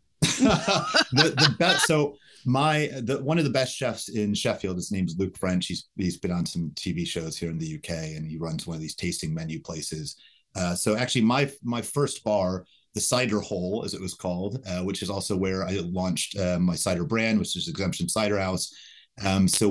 the best. So one of the best chefs in Sheffield, his name's Luke French. He's been on some TV shows here in the UK, and he runs one of these tasting menu places. So actually, my first bar, the Cider Hole, as it was called, which is also where I launched my cider brand, which is Exemption Cider House. So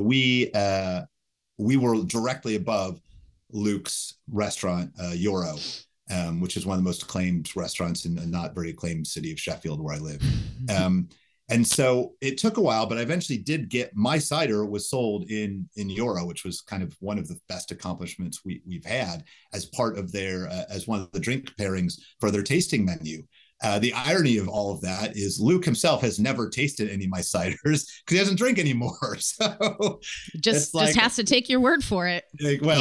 we were directly above Luke's restaurant, Euro, which is one of the most acclaimed restaurants in a not very acclaimed city of Sheffield, where I live. And so it took a while, but I eventually did get my cider was sold in Euro, which was kind of one of the best accomplishments we've had as part of their, as one of the drink pairings for their tasting menu. The irony of all of that is Luke himself has never tasted any of my ciders because he doesn't drink anymore. So just has to take your word for it.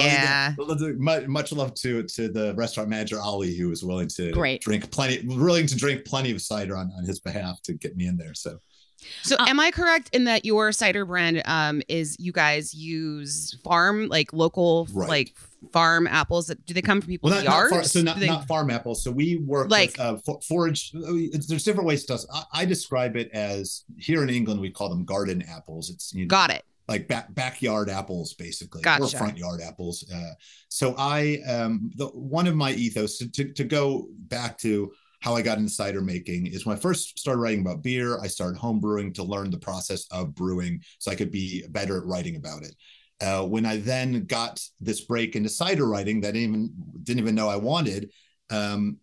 Much love to the restaurant manager, Ollie, who was willing to drink plenty of cider on his behalf to get me in there. So am I correct in that your cider brand is you guys use local farm apples? Do they come from people's yards? Not farm apples. So we work with forage. There's different ways to. I describe it as, here in England we call them garden apples. It's got it. Like backyard apples, basically, gotcha. Or front yard apples. So one of my ethos to go back to how I got into cider making is when I first started writing about beer, I started home brewing to learn the process of brewing so I could be better at writing about it. When I then got this break into cider writing that I didn't even know I wanted, one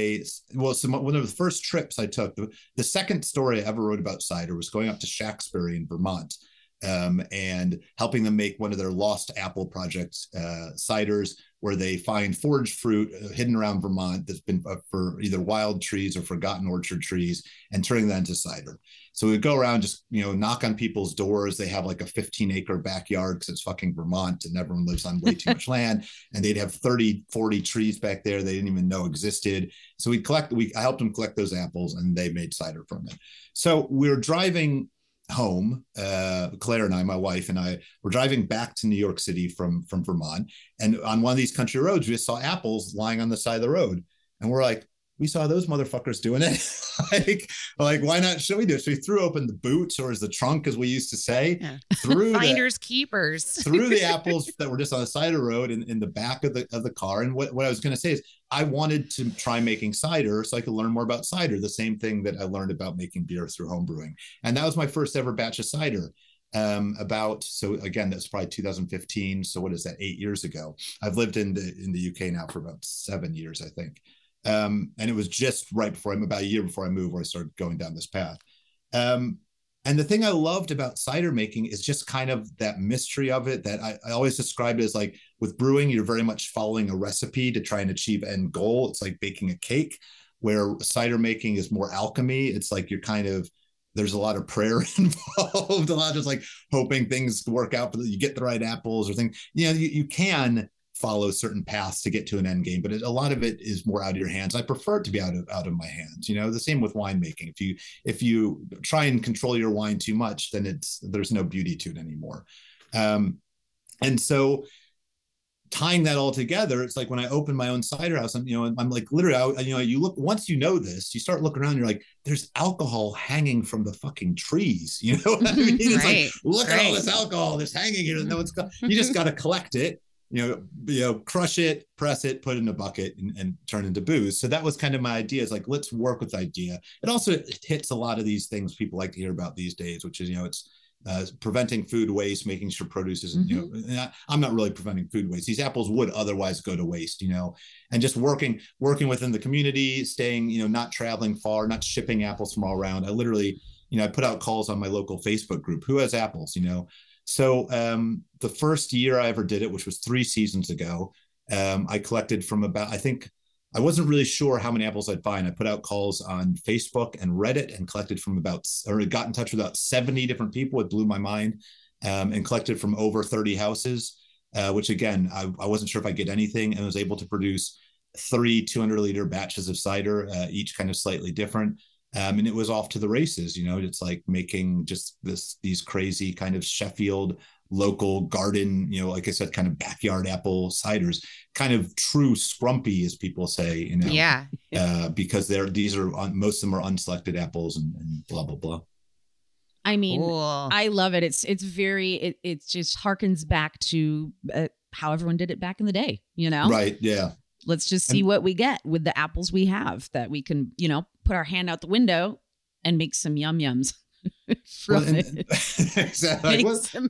of the first trips I took, the second story I ever wrote about cider was going up to Shaftesbury in Vermont, and helping them make one of their lost apple projects, ciders, where they find foraged fruit hidden around Vermont that's been for either wild trees or forgotten orchard trees, and turning that into cider. So we go around, just knock on people's doors. They have like a 15-acre backyard because it's fucking Vermont and everyone lives on way too much land, and they'd have 30, 40 trees back there they didn't even know existed. So I helped them collect those apples, and they made cider from it. So we were driving home, Claire and I, my wife and I, were driving back to New York City from Vermont, and on one of these country roads we just saw apples lying on the side of the road, and we're like, we saw those motherfuckers doing it. like why not? Should we do it? So we threw open the boot, or as the trunk, as we used to say, through finders keepers, threw the apples that were just on the side of the road in the back of the car. And what I was going to say is, I wanted to try making cider so I could learn more about cider, the same thing that I learned about making beer through home brewing. And that was my first ever batch of cider. So again, that's probably 2015. So what is that? 8 years ago. I've lived in the UK now for about 7 years, I think. And it was just right before about a year before I moved where I started going down this path. And the thing I loved about cider making is just kind of that mystery of it that I always describe it as like with brewing, you're very much following a recipe to try and achieve end goal. It's like baking a cake, where cider making is more alchemy. It's like you're kind of, there's a lot of prayer involved, a lot of just like hoping things work out, but you get the right apples or things. You can follow certain paths to get to an end game, but a lot of it is more out of your hands. I prefer it to be out of my hands. The same with winemaking. If you try and control your wine too much, then there's no beauty to it anymore. And so tying that all together, it's like when I opened my own cider house, I'm like literally, you look, once you know this, you start looking around, you're like, there's alcohol hanging from the fucking trees. You know what I mean? It's right. Like, look at all this alcohol that's hanging here. No, you just got to collect it. Crush it, press it, put it in a bucket and turn into booze. So that was kind of my idea. It's like, let's work with the idea. It also hits a lot of these things people like to hear about these days, which is, it's preventing food waste, making sure produce isn't, I'm not really preventing food waste. These apples would otherwise go to waste, and just working within the community, staying, not traveling far, not shipping apples from all around. I literally, I put out calls on my local Facebook group, who has apples, So the first year I ever did it, which was 3 seasons ago, I collected from about, I think, I wasn't really sure how many apples I'd find. I put out calls on Facebook and Reddit and collected from got in touch with about 70 different people. It blew my mind, and collected from over 30 houses, which again, I wasn't sure if I'd get anything, and was able to produce 3 200-liter batches of cider, each kind of slightly different. And it was off to the races. It's like making just these crazy kind of Sheffield local garden, like I said, kind of backyard apple ciders, kind of true scrumpy, as people say, Yeah. Because most of them are unselected apples and blah, blah, blah. I mean, cool. I love it. It's very, it just harkens back to how everyone did it back in the day, Right. Yeah. Let's just see what we get with the apples we have, that we can, put our hand out the window and make some yums. Exactly.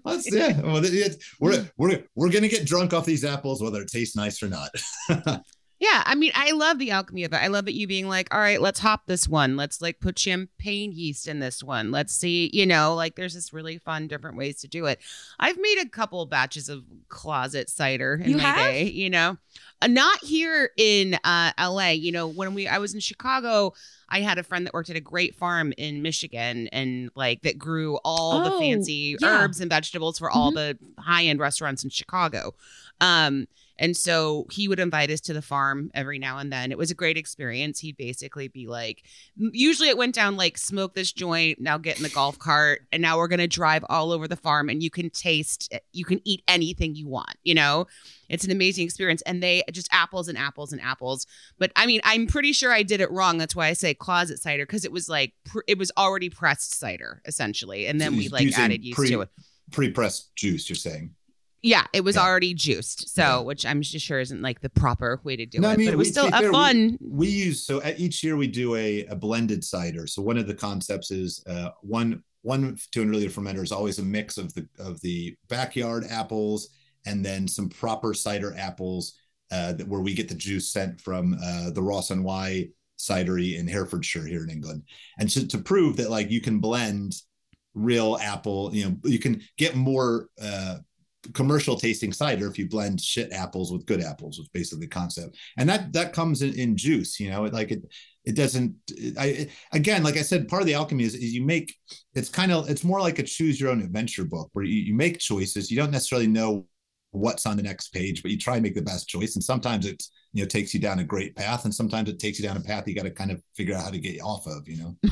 We're gonna get drunk off these apples, whether it tastes nice or not. Yeah, I mean, I love the alchemy of it. I love it, you being like, all right, let's hop this one. Let's like put champagne yeast in this one. Let's see, there's this really fun, different ways to do it. I've made a couple batches of closet cider in my day, not here in LA. When I was in Chicago, I had a friend that worked at a great farm in Michigan and like that grew all the fancy herbs and vegetables for all the high-end restaurants in Chicago. And so he would invite us to the farm every now and then. It was a great experience. He'd basically be like, usually it went down like, smoke this joint, now get in the golf cart, and now we're going to drive all over the farm and you can eat anything you want, It's an amazing experience. And they just apples and apples and apples. But I mean, I'm pretty sure I did it wrong. That's why I say closet cider, because it was like, it was already pressed cider, essentially. And then we like added yeast to it. Pre-pressed juice, you're saying? Yeah, it was already juiced. So, which I'm just sure isn't like the proper way to do it. But it was still fun. We use, so each year we do a blended cider. So one of the concepts is one 200-liter fermenter is always a mix of the backyard apples and then some proper cider apples where we get the juice sent from the Ross NY cidery in Herefordshire here in England. And so to prove that like you can blend real apple, you can get more commercial tasting cider if you blend shit apples with good apples, was basically the concept. And that comes in juice, it doesn't, again, like I said, part of the alchemy is you make, it's more like a choose your own adventure book where you make choices. You don't necessarily know what's on the next page, but you try and make the best choice. And sometimes it's, takes you down a great path. And sometimes it takes you down a path you got to kind of figure out how to get off of,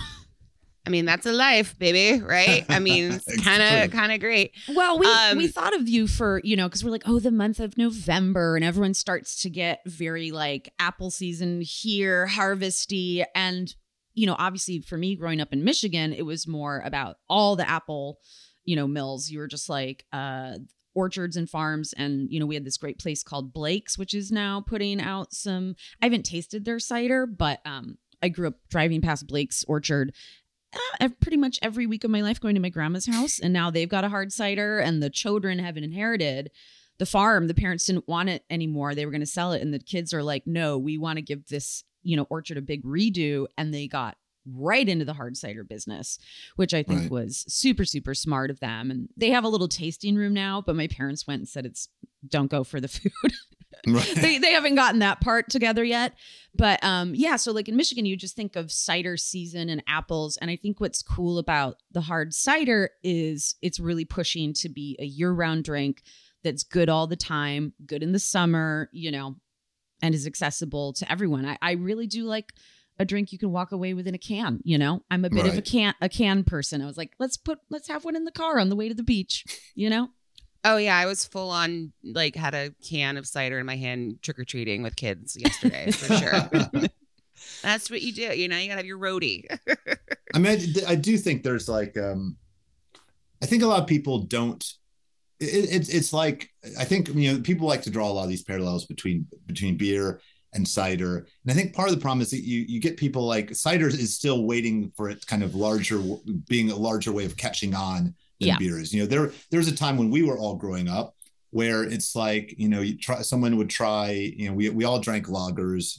I mean, that's a life, baby, right? I mean, it's kind of great. Well, we thought of you for, because we're like, the month of November, and everyone starts to get very like apple season here, harvesty. And, obviously for me growing up in Michigan, it was more about all the apple, mills. You were just like orchards and farms. And, we had this great place called Blake's, which is now putting out I haven't tasted their cider, but I grew up driving past Blake's orchard pretty much every week of my life, going to my grandma's house, and now they've got a hard cider, and the children have inherited the farm. The parents didn't want it anymore. They were going to sell it, and the kids are like, no, we want to give this, Orchard a big redo, and they got right into the hard cider business, which I think was super, super smart of them. And they have a little tasting room now, but my parents went and said don't go for the food. Right. They haven't gotten that part together yet. But so like in Michigan, you just think of cider season and apples. And I think what's cool about the hard cider is it's really pushing to be a year-round drink that's good all the time, good in the summer, and is accessible to everyone. I really do like a drink you can walk away with in a can. I'm a bit of a can person. I was like, let's have one in the car on the way to the beach, Oh yeah, I was full on, like, had a can of cider in my hand trick-or-treating with kids yesterday for sure. That's what you do, you gotta have your roadie. I mean, I do think there's like I think a lot of people don't. It's like, I think people like to draw a lot of these parallels between beer and cider, and I think part of the problem is that you get people like cider is still waiting for it kind of being a larger way of catching on than beer is. There's a time when we were all growing up where it's like, someone would try, we all drank lagers,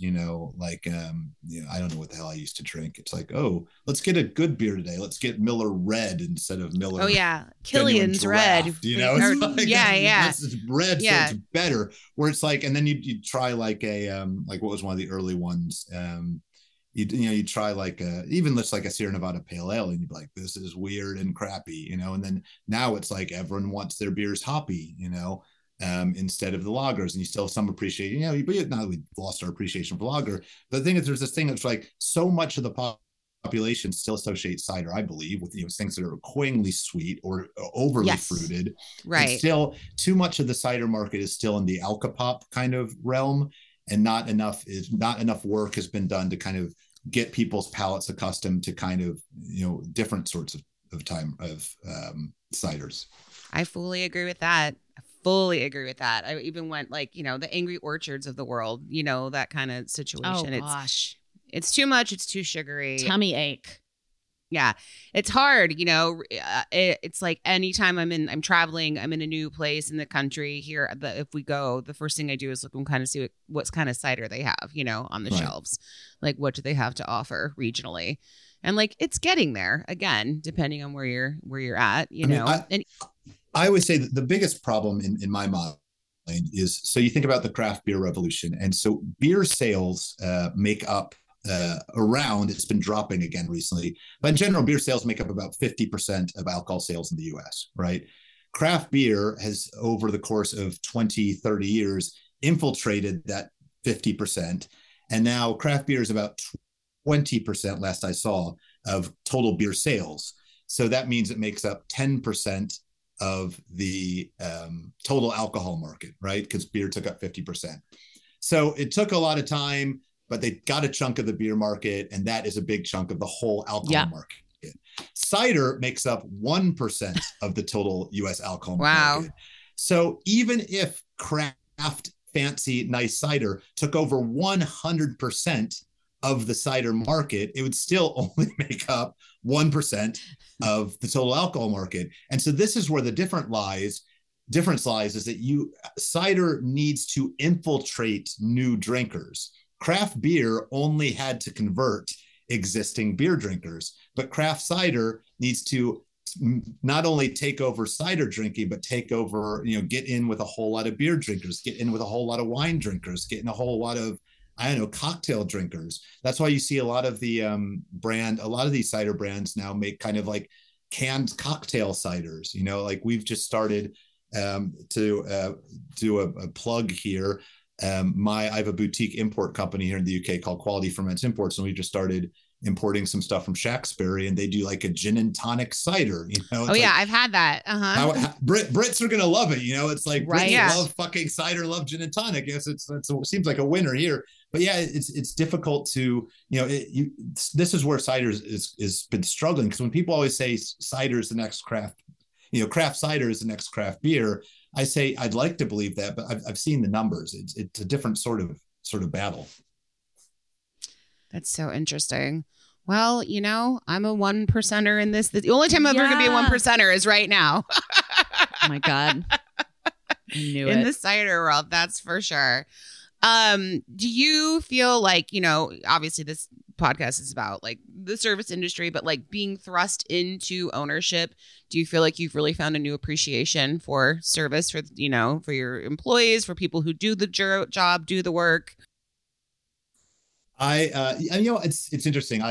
I don't know what the hell I used to drink. It's like, oh, let's get a good beer today. Let's get Miller Red instead of Miller. Oh yeah. Killian's Red. It's like, yeah. It's red, so it's better. Where it's like, and then you try like a, like what was one of the early ones? You try like even just like a Sierra Nevada Pale Ale, and you'd be like, this is weird and crappy, and then now it's like everyone wants their beers hoppy, instead of the lagers, and you still have some appreciation, but now we lost our appreciation for lager. But the thing is, there's this thing that's like so much of the population still associates cider, I believe, with things that are cloyingly sweet or overly fruited. Right. And still, too much of the cider market is still in the alcopop kind of realm, and not enough work has been done to kind of get people's palates accustomed to kind of different sorts of ciders. I fully agree with that. I even went like, the Angry Orchards of the world, that kind of situation. Oh gosh, it's too much. It's too sugary. Tummy ache. Yeah, it's hard. It's like anytime I'm traveling, I'm in a new place in the country here. If we go, the first thing I do is look and kind of see what kind of cider they have, on the shelves. Like, what do they have to offer regionally? And like, it's getting there again, depending on where you're at, I always say that the biggest problem in my mind is, so you think about the craft beer revolution, and so beer sales make up around, it's been dropping again recently, but in general, beer sales make up about 50% of alcohol sales in the US, right? Craft beer has, over the course of 20, 30 years, infiltrated that 50%. And now craft beer is about 20%, last I saw, of total beer sales. So that means it makes up 10% of the total alcohol market, right? Because beer took up 50%. So it took a lot of time, but they got a chunk of the beer market, and that is a big chunk of the whole alcohol market. Cider makes up 1% of the total U.S. alcohol market. So even if craft, fancy, nice cider took over 100% of the cider market, it would still only make up 1% of the total alcohol market. And so this is where the difference lies is that cider needs to infiltrate new drinkers. Craft beer only had to convert existing beer drinkers, but craft cider needs to not only take over cider drinking, but take over, get in with a whole lot of beer drinkers, get in with a whole lot of wine drinkers, get in a whole lot of, cocktail drinkers. That's why you see a lot of the a lot of these cider brands now make kind of like canned cocktail ciders. Like we've just started to do a plug here. I have a boutique import company here in the UK called Quality Ferments Imports, and we just started importing some stuff from Shaftesbury, and they do like a gin and tonic cider. I've had that. Brits are gonna love it. It's like Brits love fucking cider, love gin and tonic. Yes, it seems like a winner here. But yeah, it's difficult to this is where cider is been struggling, because when people always say cider is the next craft, craft cider is the next craft beer, I say I'd like to believe that, but I've seen the numbers. It's a different sort of battle. That's so interesting. Well, I'm a 1%er in this. The only time I'm ever going to be a 1%er is right now. Oh my God. I knew it. In the cider world, that's for sure. Do you feel like, obviously this podcast is about like the service industry, but like being thrust into ownership, do you feel like you've really found a new appreciation for service for, for your employees, for people who do the job, do the work? It's interesting.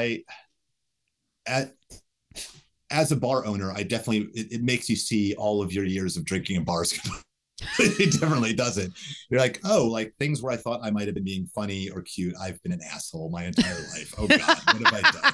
As a bar owner, I definitely, it makes you see all of your years of drinking in bars. It definitely doesn't. You're like, oh, like things where I thought I might have been being funny or cute, I've been an asshole my entire life. Oh God, what have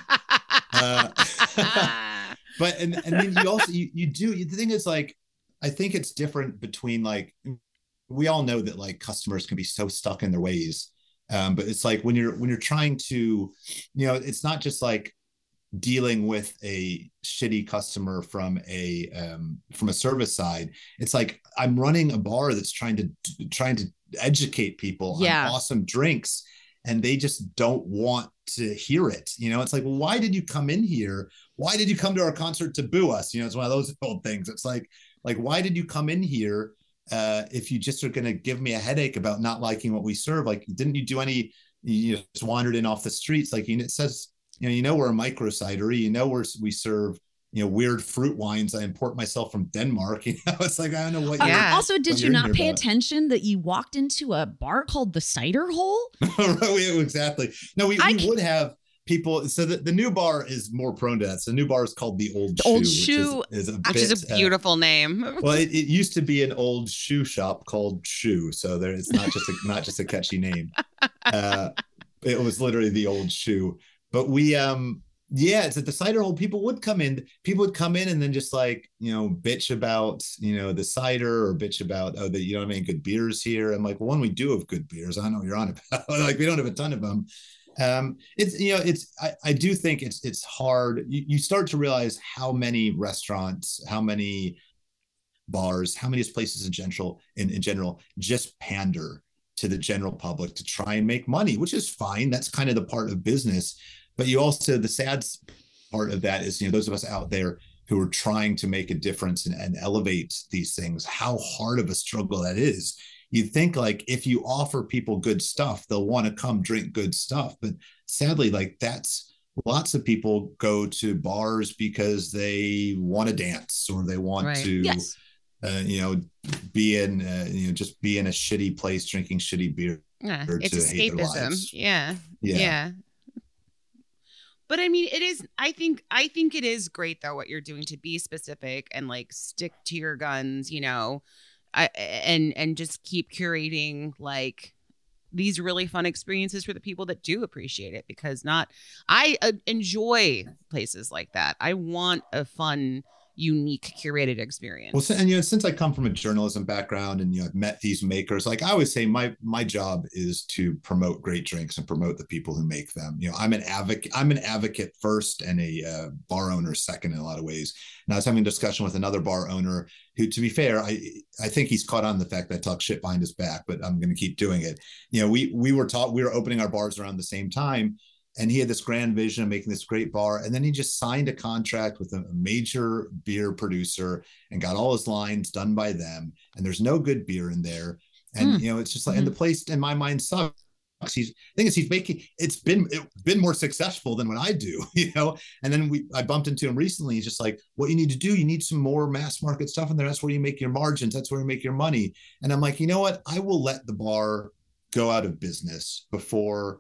I done? But and then you also you do the thing is like, I think it's different between like, we all know that like customers can be so stuck in their ways, but it's like when you're trying to, it's not just like dealing with a shitty customer from a service side. It's like I'm running a bar that's trying to educate people on awesome drinks, and they just don't want to hear it. It's like, well, why did you come in here? Why did you come to our concert to boo us? It's one of those old things. It's like why did you come in here if you just are going to give me a headache about not liking what we serve? Like, didn't you do any? You just wandered in off the streets. Like, it says, we're a micro cidery, we serve, weird fruit wines. I import myself from Denmark. It's like, I don't know what. Also, did you not pay attention that you walked into a bar called the Cider Hole? Exactly. No, we would have people. So the new bar is more prone to that. So the new bar is called the Old Shoe. Which is a beautiful name. Well, it used to be an old shoe shop called Shoe. So it's not just a catchy name. It was literally the Old Shoe. But we, it's at the Cider Hole. People would come in and then just like, bitch about, the cider, or bitch about, oh, that you don't have any good beers here. I'm like, well, one, we do have good beers. I know what you're on about. Like, we don't have a ton of them. I do think it's hard. You start to realize how many restaurants, how many bars, how many places in general just pander to the general public to try and make money, which is fine. That's kind of the part of business. But you also, the sad part of that is, those of us out there who are trying to make a difference and elevate these things, how hard of a struggle that is. You'd think like if you offer people good stuff, they'll want to come drink good stuff. But sadly, like lots of people go to bars because they want to dance, or they want to, be in, just be in a shitty place drinking shitty beer. It's escapism. Yeah. But I mean, I think it is great though, what you're doing to be specific and like stick to your guns, and just keep curating like these really fun experiences for the people that do appreciate it, because I enjoy places like that. I want a fun, unique, curated experience. Well, and since I come from a journalism background and I've met these makers, like I always say, my job is to promote great drinks and promote the people who make them. I'm an advocate first and a bar owner second in a lot of ways. And I was having a discussion with another bar owner who, to be fair, I think he's caught on the fact that I talk shit behind his back, but I'm going to keep doing it. We were opening our bars around the same time. And he had this grand vision of making this great bar. And then he just signed a contract with a major beer producer and got all his lines done by them. And there's no good beer in there. And, it's just like, and the place in my mind sucks. It's been more successful than what I do, And then I bumped into him recently. He's just like, what you need to do, you need some more mass market stuff in there. That's where you make your margins. That's where you make your money. And I'm like, you know what? I will let the bar go out of business before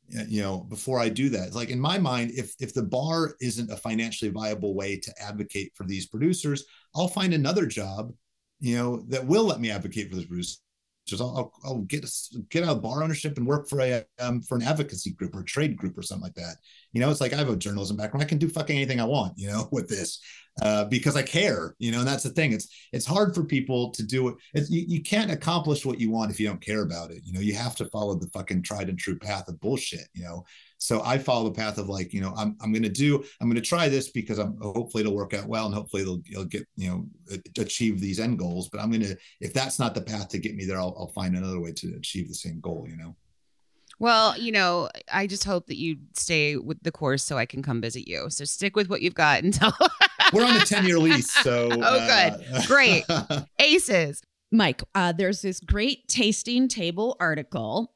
I do that. It's like, in my mind, if the bar isn't a financially viable way to advocate for these producers, I'll find another job, that will let me advocate for the producers. I'll get out of bar ownership and work for an advocacy group or a trade group or something like that. It's like, I have a journalism background. I can do fucking anything I want, with this, because I care, and that's the thing. It's hard for people to do it. You can't accomplish what you want if you don't care about it. You have to follow the fucking tried and true path of bullshit, So I follow the path of like, I'm going to try this because hopefully it'll work out well, and hopefully it'll get, achieve these end goals. But if that's not the path to get me there, I'll find another way to achieve the same goal, Well, I just hope that you stay with the course so I can come visit you. So stick with what you've got until we're on a 10-year lease. So good. Great. Aces. Mike, there's this great tasting table article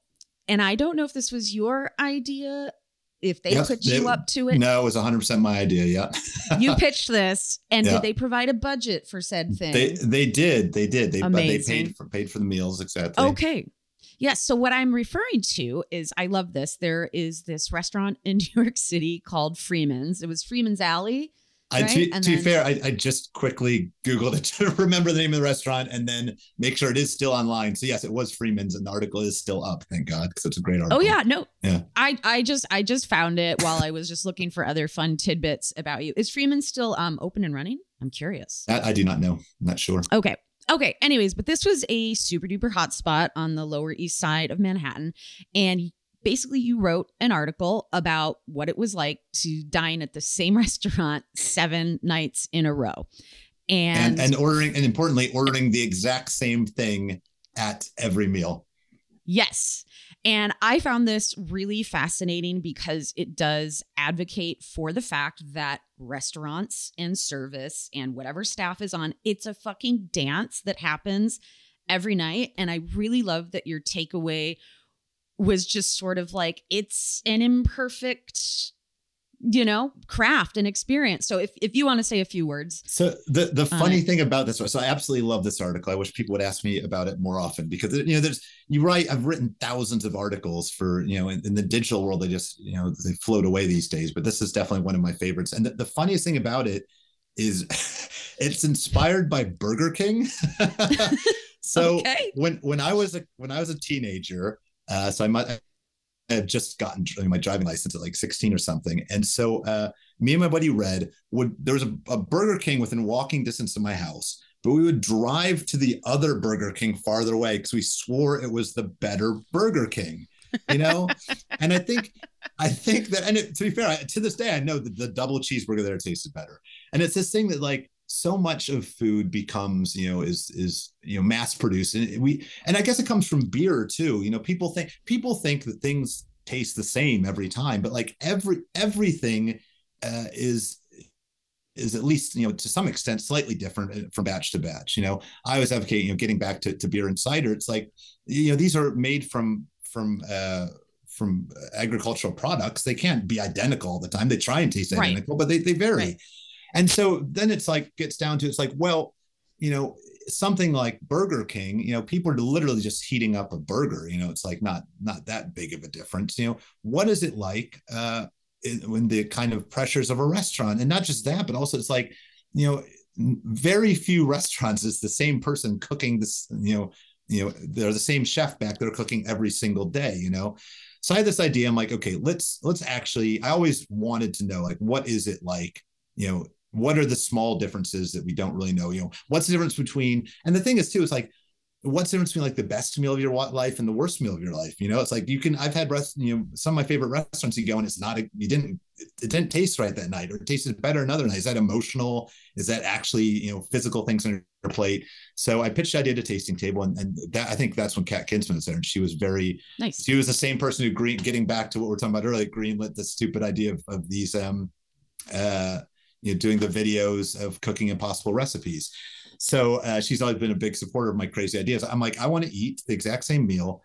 And I don't know if this was your idea, if they put you up to it. No, it was 100% my idea. Yeah. You pitched this, and did they provide a budget for said thing? They did. They paid for the meals. Exactly. Okay. Yes. So what I'm referring to is, I love this. There is this restaurant in New York City called Freeman's. It was Freeman's Alley. Right? To be fair, I just quickly Googled it to remember the name of the restaurant and then make sure it is still online. So yes, it was Freeman's, and the article is still up. Thank God, because it's a great article. Oh yeah, no, yeah. I just found it while I was just looking for other fun tidbits about you. Is Freeman's still open and running? I'm curious. That I do not know. I'm not sure. Okay. Anyways, but this was a super duper hot spot on the Lower East Side of Manhattan, and basically you wrote an article about what it was like to dine at the same restaurant 7 nights in a row, and importantly ordering the exact same thing at every meal. Yes. And I found this really fascinating because it does advocate for the fact that restaurants and service and whatever staff is on, it's a fucking dance that happens every night. And I really love that your takeaway was just sort of like, it's an imperfect, craft and experience. So if you want to say a few words. So the funny thing about this, so I absolutely love this article. I wish people would ask me about it more often, because you're right. I've written thousands of articles for, in the digital world, they just, they float away these days, but this is definitely one of my favorites. And the funniest thing about it is it's inspired by Burger King. So when I was a teenager, so I had just gotten my driving license at like 16 or something. And so me and my buddy Red there was a Burger King within walking distance of my house, but we would drive to the other Burger King farther away because we swore it was the better Burger King, And I think that, and to be fair, to this day, I know that the double cheeseburger there tasted better. And it's this thing that like, so much of food becomes, is mass produced, and I guess it comes from beer too. People think that things taste the same every time, but like everything is at least to some extent slightly different from batch to batch. I always advocate getting back to beer and cider. It's like these are made from agricultural products. They can't be identical all the time. They try and taste identical, but they vary. Right. And so then it's like, gets down to, it's like, well, something like Burger King, people are literally just heating up a burger, it's like not that big of a difference. What is it like when the kind of pressures of a restaurant, and not just that, but also it's like, very few restaurants is the same person cooking this, they're the same chef back there cooking every single day, So I had this idea. I'm like, okay, let's actually, I always wanted to know, like, what is it like, what are the small differences that we don't really know? What's the difference between, and the thing is too, it's like, what's the difference between like the best meal of your life and the worst meal of your life? It's like I've had some of my favorite restaurants you go and it's not, it didn't taste right that night, or it tasted better another night. Is that emotional? Is that actually, physical things on your plate? So I pitched the idea to Tasting Table, and that, I think that's when Kat Kinsman was there, and she was very nice. She was the same person who getting back to what we were talking about earlier, greenlit the stupid idea of these, doing the videos of cooking impossible recipes. So she's always been a big supporter of my crazy ideas. I'm like, I want to eat the exact same meal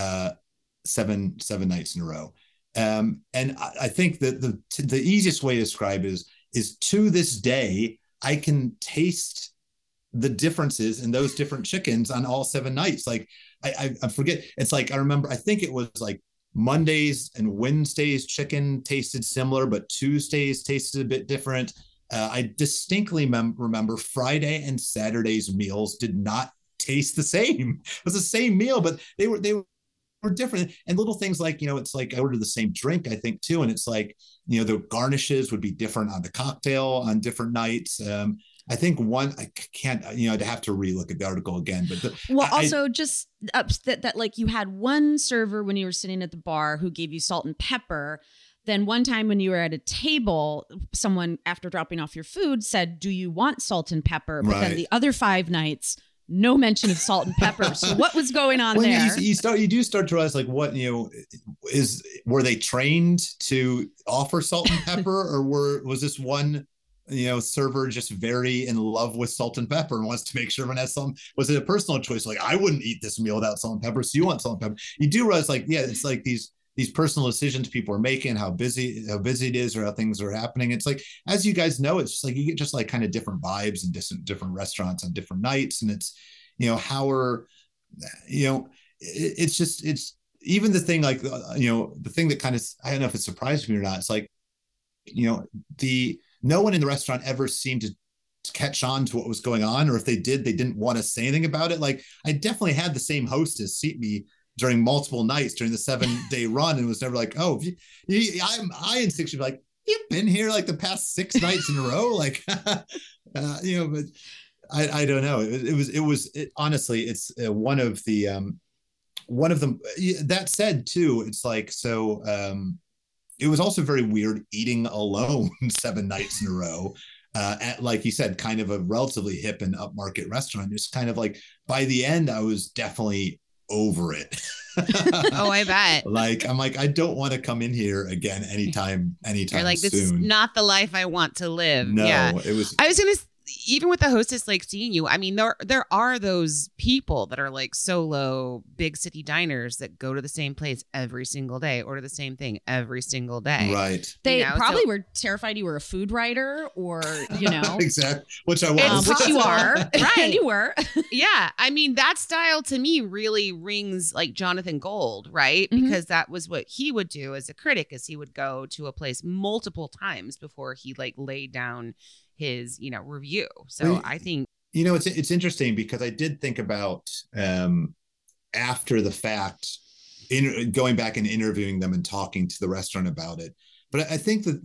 7 nights in a row. And I think that the easiest way to describe is to this day, I can taste the differences in those different chickens on all 7 nights. Like I forget, it's like, I remember, I think it was like Mondays and Wednesdays chicken tasted similar, but Tuesdays tasted a bit different. I distinctly remember Friday and Saturday's meals did not taste the same. It was the same meal, but they were different. And little things like, it's like I ordered the same drink, I think too. And it's like, the garnishes would be different on the cocktail on different nights. I think I can't, I'd have to relook at the article again, but just that like you had one server when you were sitting at the bar who gave you salt and pepper. Then one time when you were at a table, someone, after dropping off your food, said, "Do you want salt and pepper?" But then the other 5 nights, no mention of salt and pepper. So what was going on there? You do start to realize, like, what, were they trained to offer salt and pepper, or was this one server just very in love with salt and pepper and wants to make sure everyone has some. Was it a personal choice? Like, I wouldn't eat this meal without salt and pepper. So you want salt and pepper. You do realize, like, yeah, it's like these personal decisions people are making, how busy it is, or how things are happening. It's like, as you guys know, it's just like, you get just like kind of different vibes and different restaurants on different nights. And it's, it's even the thing, like, the thing that kind of, I don't know if it surprised me or not. It's like, no one in the restaurant ever seemed to catch on to what was going on, or if they did, they didn't want to say anything about it. Like, I definitely had the same hostess seat me during multiple nights during the 7-day run, and was never like, oh, I instinctually like, you've been here like the past 6 nights in a row, like, but I don't know. It was honestly, it's one of them. That said, too, it's like, so it was also very weird eating alone 7 nights in a row at, like you said, kind of a relatively hip and upmarket restaurant. It's kind of like, by the end, I was definitely over it. Oh, I bet. Like, I'm like, I don't want to come in here again anytime You're like, soon. This is not the life I want to live. No, yeah. It was. I was gonna. Even with the hostess, like, seeing you, I mean, there are those people that are like solo big city diners that go to the same place every single day, order the same thing every single day. Right. They probably were terrified you were a food writer, or, Exactly. Which I was. Which you are. Right. You were. Yeah. I mean, that style to me really rings like Jonathan Gold, right? Mm-hmm. Because that was what he would do as a critic, is he would go to a place multiple times before he like laid down his review. So I think it's interesting, because I did think about after the fact, going back and interviewing them and talking to the restaurant about it. But I think that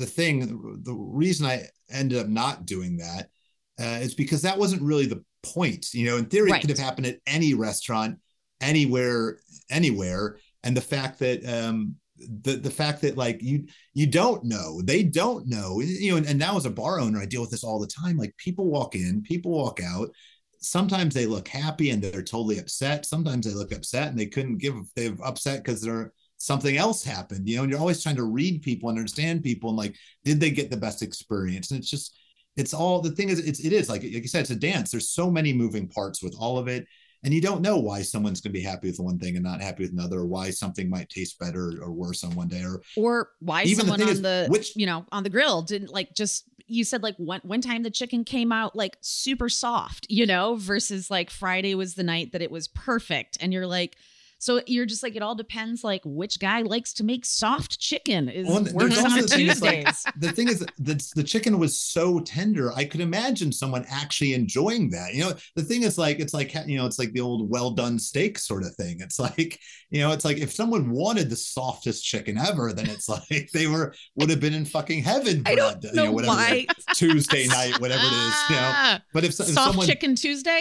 the reason I ended up not doing that is because that wasn't really the point. In theory, It could have happened at any restaurant, anywhere, and the fact that the fact that, like, you don't know, they don't know, and now as a bar owner, I deal with this all the time. Like, people walk in, people walk out. Sometimes they look happy and they're totally upset. Sometimes they look upset and they're upset because something else happened, and you're always trying to read people, understand people, and like, did they get the best experience? And it's all, the thing is, it is like you said, it's a dance. There's so many moving parts with all of it. And you don't know why someone's going to be happy with one thing and not happy with another, or why something might taste better or worse on one day, or why someone on on the grill didn't, like, just, you said like one time the chicken came out like super soft, versus like Friday was the night that it was perfect. And you're like, so you're just like, it all depends, like, which guy likes to make soft chicken works on Tuesdays. Like, the thing is, the chicken was so tender, I could imagine someone actually enjoying that. The thing is, like, it's like the old well done steak sort of thing. It's like, it's like, if someone wanted the softest chicken ever, then it's like they would have been in fucking heaven for that, know whatever, why. Tuesday night, whatever it is. But if someone, chicken Tuesday,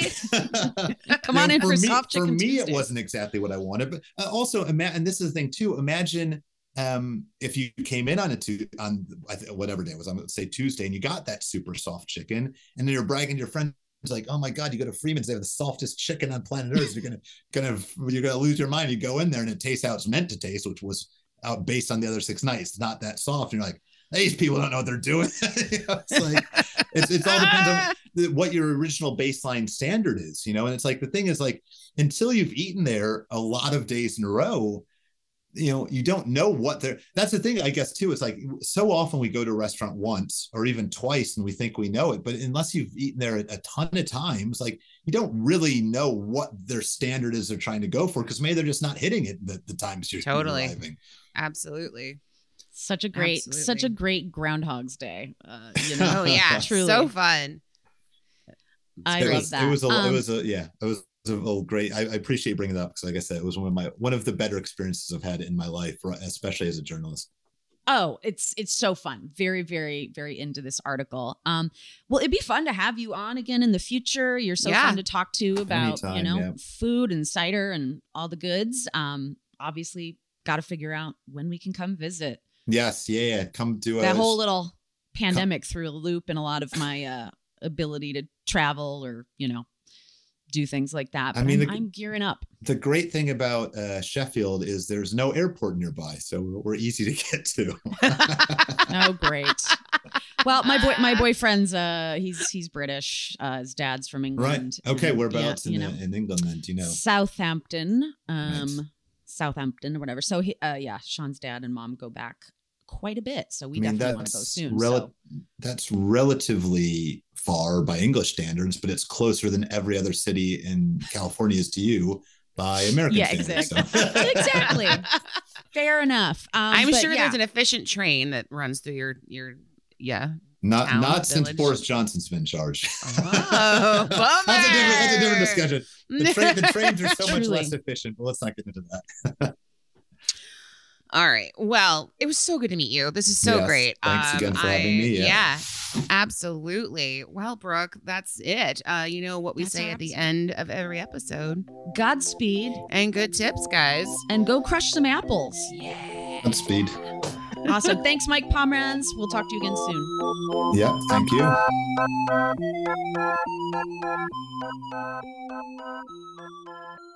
come on in for soft chicken. For me, Tuesday. it wasn't exactly what I wanted, but also, and this is the thing too. Imagine if you came in on whatever day it was, I'm going to say Tuesday, and you got that super soft chicken, and then you're bragging to your friends like, "Oh my God, you go to Freeman's, they have the softest chicken on planet Earth. You're gonna lose your mind." You go in there, and it tastes how it's meant to taste, which was based on the other 6 nights, not that soft. And you're like, these people don't know what they're doing. It's like it all depends on what your original baseline standard is, and it's like, the thing is, like, until you've eaten there a lot of days in a row, you don't know what they're. That's the thing, I guess, too. It's like, so often we go to a restaurant once or even twice and we think we know it, but unless you've eaten there a ton of times, like, you don't really know what their standard is they're trying to go for, because maybe they're just not hitting it the times you're arriving. Absolutely. Such a great Groundhog's Day. Oh yeah, truly so fun. I love that. It was a great. I appreciate bringing it up, because, like I said, it was one of the better experiences I've had in my life, especially as a journalist. Oh, it's so fun. Very, very, very into this article. Well, it'd be fun to have you on again in the future. You're so fun to talk to about, food and cider and all the goods. Obviously, got to figure out when we can come visit. Yes, yeah. Come do that whole little pandemic threw a loop in a lot of my ability to travel or do things like that. But I'm gearing up. The great thing about Sheffield is there's no airport nearby, so we're easy to get to. Oh, great. Well, my boyfriend's he's British. His dad's from England. Right. Okay. Whereabouts in England then? Do you know? Southampton. Nice. Southampton or whatever. So Sean's dad and mom go back quite a bit. So we definitely want to go soon. That's relatively far by English standards, but it's closer than every other city in California is to you by American standards. Exactly. So. Exactly. Fair enough. I'm sure there's an efficient train that runs through your Not since Boris Johnson's been in charge. Oh, that's a different discussion. The trains are so much less efficient, but let's not get into that. All right. Well, it was so good to meet you. This is so great. Thanks again for having me. Yeah, absolutely. Well, Brooke, that's it. You know what we say at the end of every episode. Godspeed. And good tips, guys. And go crush some apples. Yeah. Godspeed. Awesome. Thanks, Mike Pomerantz. We'll talk to you again soon. Yeah, thank you.